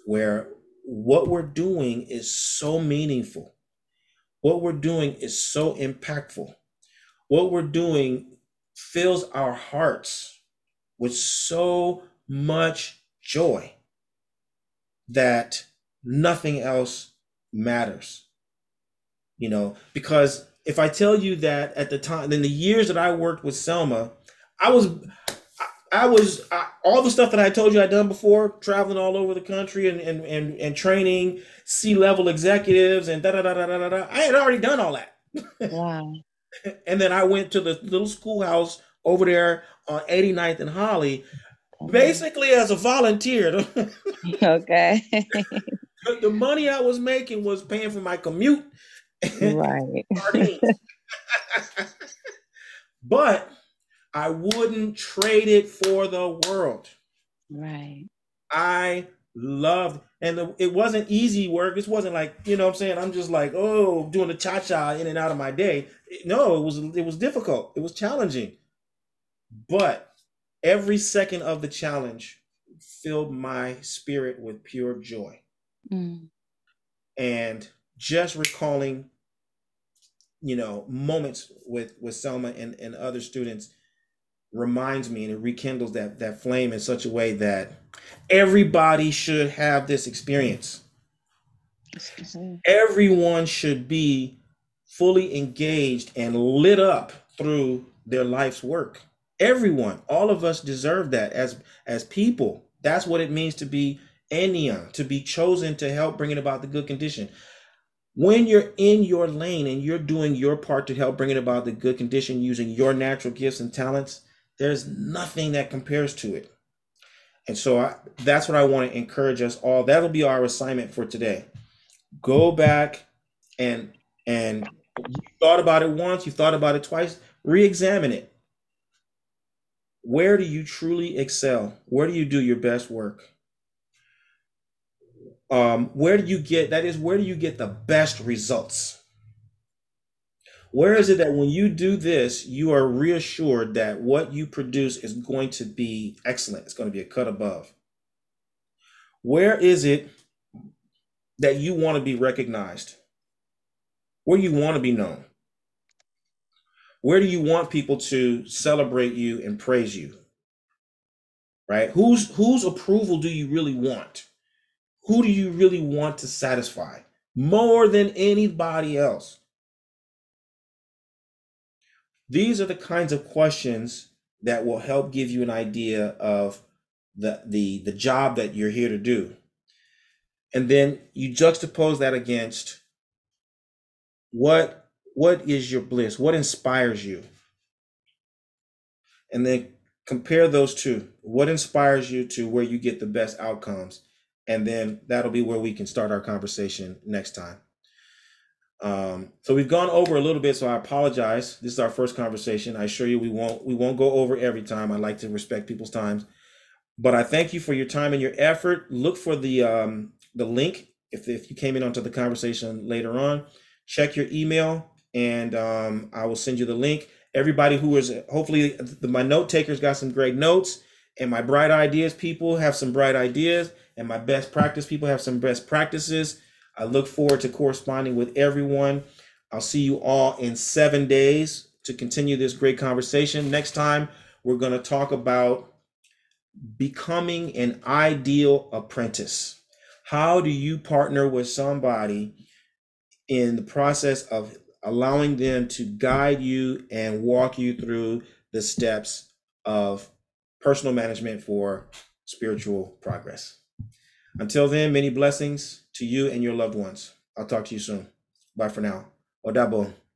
where what we're doing is so meaningful. What we're doing is so impactful. What we're doing fills our hearts with so much joy that nothing else matters. You know, because if I tell you that at the time, in the years that I worked with Selma, I was, I, I was, I, all the stuff that I told you I'd done before, traveling all over the country and and and, and training C-level executives and da da da da da da. I had already done all that. Wow. And then I went to the little schoolhouse over there on eighty-ninth and Holly, basically as a volunteer. Okay. The money I was making was paying for my commute. Right. But I wouldn't trade it for the world. Right. I loved, and the, it wasn't easy work. This wasn't like, you know what I'm saying? I'm just like, oh, doing the cha-cha in and out of my day. No, it was it was difficult. It was challenging. But every second of the challenge filled my spirit with pure joy. Mm. And just recalling, you know, moments with with Selma and, and other students reminds me, and it rekindles that that flame in such a way that everybody should have this experience. Mhm. Everyone should be fully engaged and lit up through their life's work. Everyone, all of us deserve that as as people. That's what it means to be Enneon, to be chosen to help bring it about the good condition. When you're in your lane and you're doing your part to help bring it about the good condition using your natural gifts and talents, there's nothing that compares to it. And so I, that's what I want to encourage us all. That'll be our assignment for today. Go back and and you thought about it once, you thought about it twice, re-examine it. Where do you truly excel? Where do you do your best work? Um, where do you get, that is, where do you get the best results? Where is it that when you do this, you are reassured that what you produce is going to be excellent? It's going to be a cut above. Where is it that you want to be recognized? Where you want to be known? Where do you want people to celebrate you and praise you? Right? Whose whose approval do you really want? Who do you really want to satisfy more than anybody else? These are the kinds of questions that will help give you an idea of the, the, the job that you're here to do. And then you juxtapose that against what, what is your bliss? What inspires you? And then compare those two. What inspires you to where you get the best outcomes? And then that'll be where we can start our conversation next time. Um, so we've gone over a little bit, so I apologize. This is our first conversation. I assure you we won't we won't go over every time. I like to respect people's times. But I thank you for your time and your effort. Look for the um, the link if, if you came in onto the conversation later on. Check your email, and um, I will send you the link. Everybody who is, hopefully the, my note takers got some great notes, and my bright ideas people have some bright ideas, and my best practice people have some best practices. I look forward to corresponding with everyone. I'll see you all in seven days to continue this great conversation. Next time, we're going to talk about becoming an ideal apprentice. How do you partner with somebody in the process of allowing them to guide you and walk you through the steps of personal management for spiritual progress? Until then, many blessings to you and your loved ones. I'll talk to you soon. Bye for now. Odabo.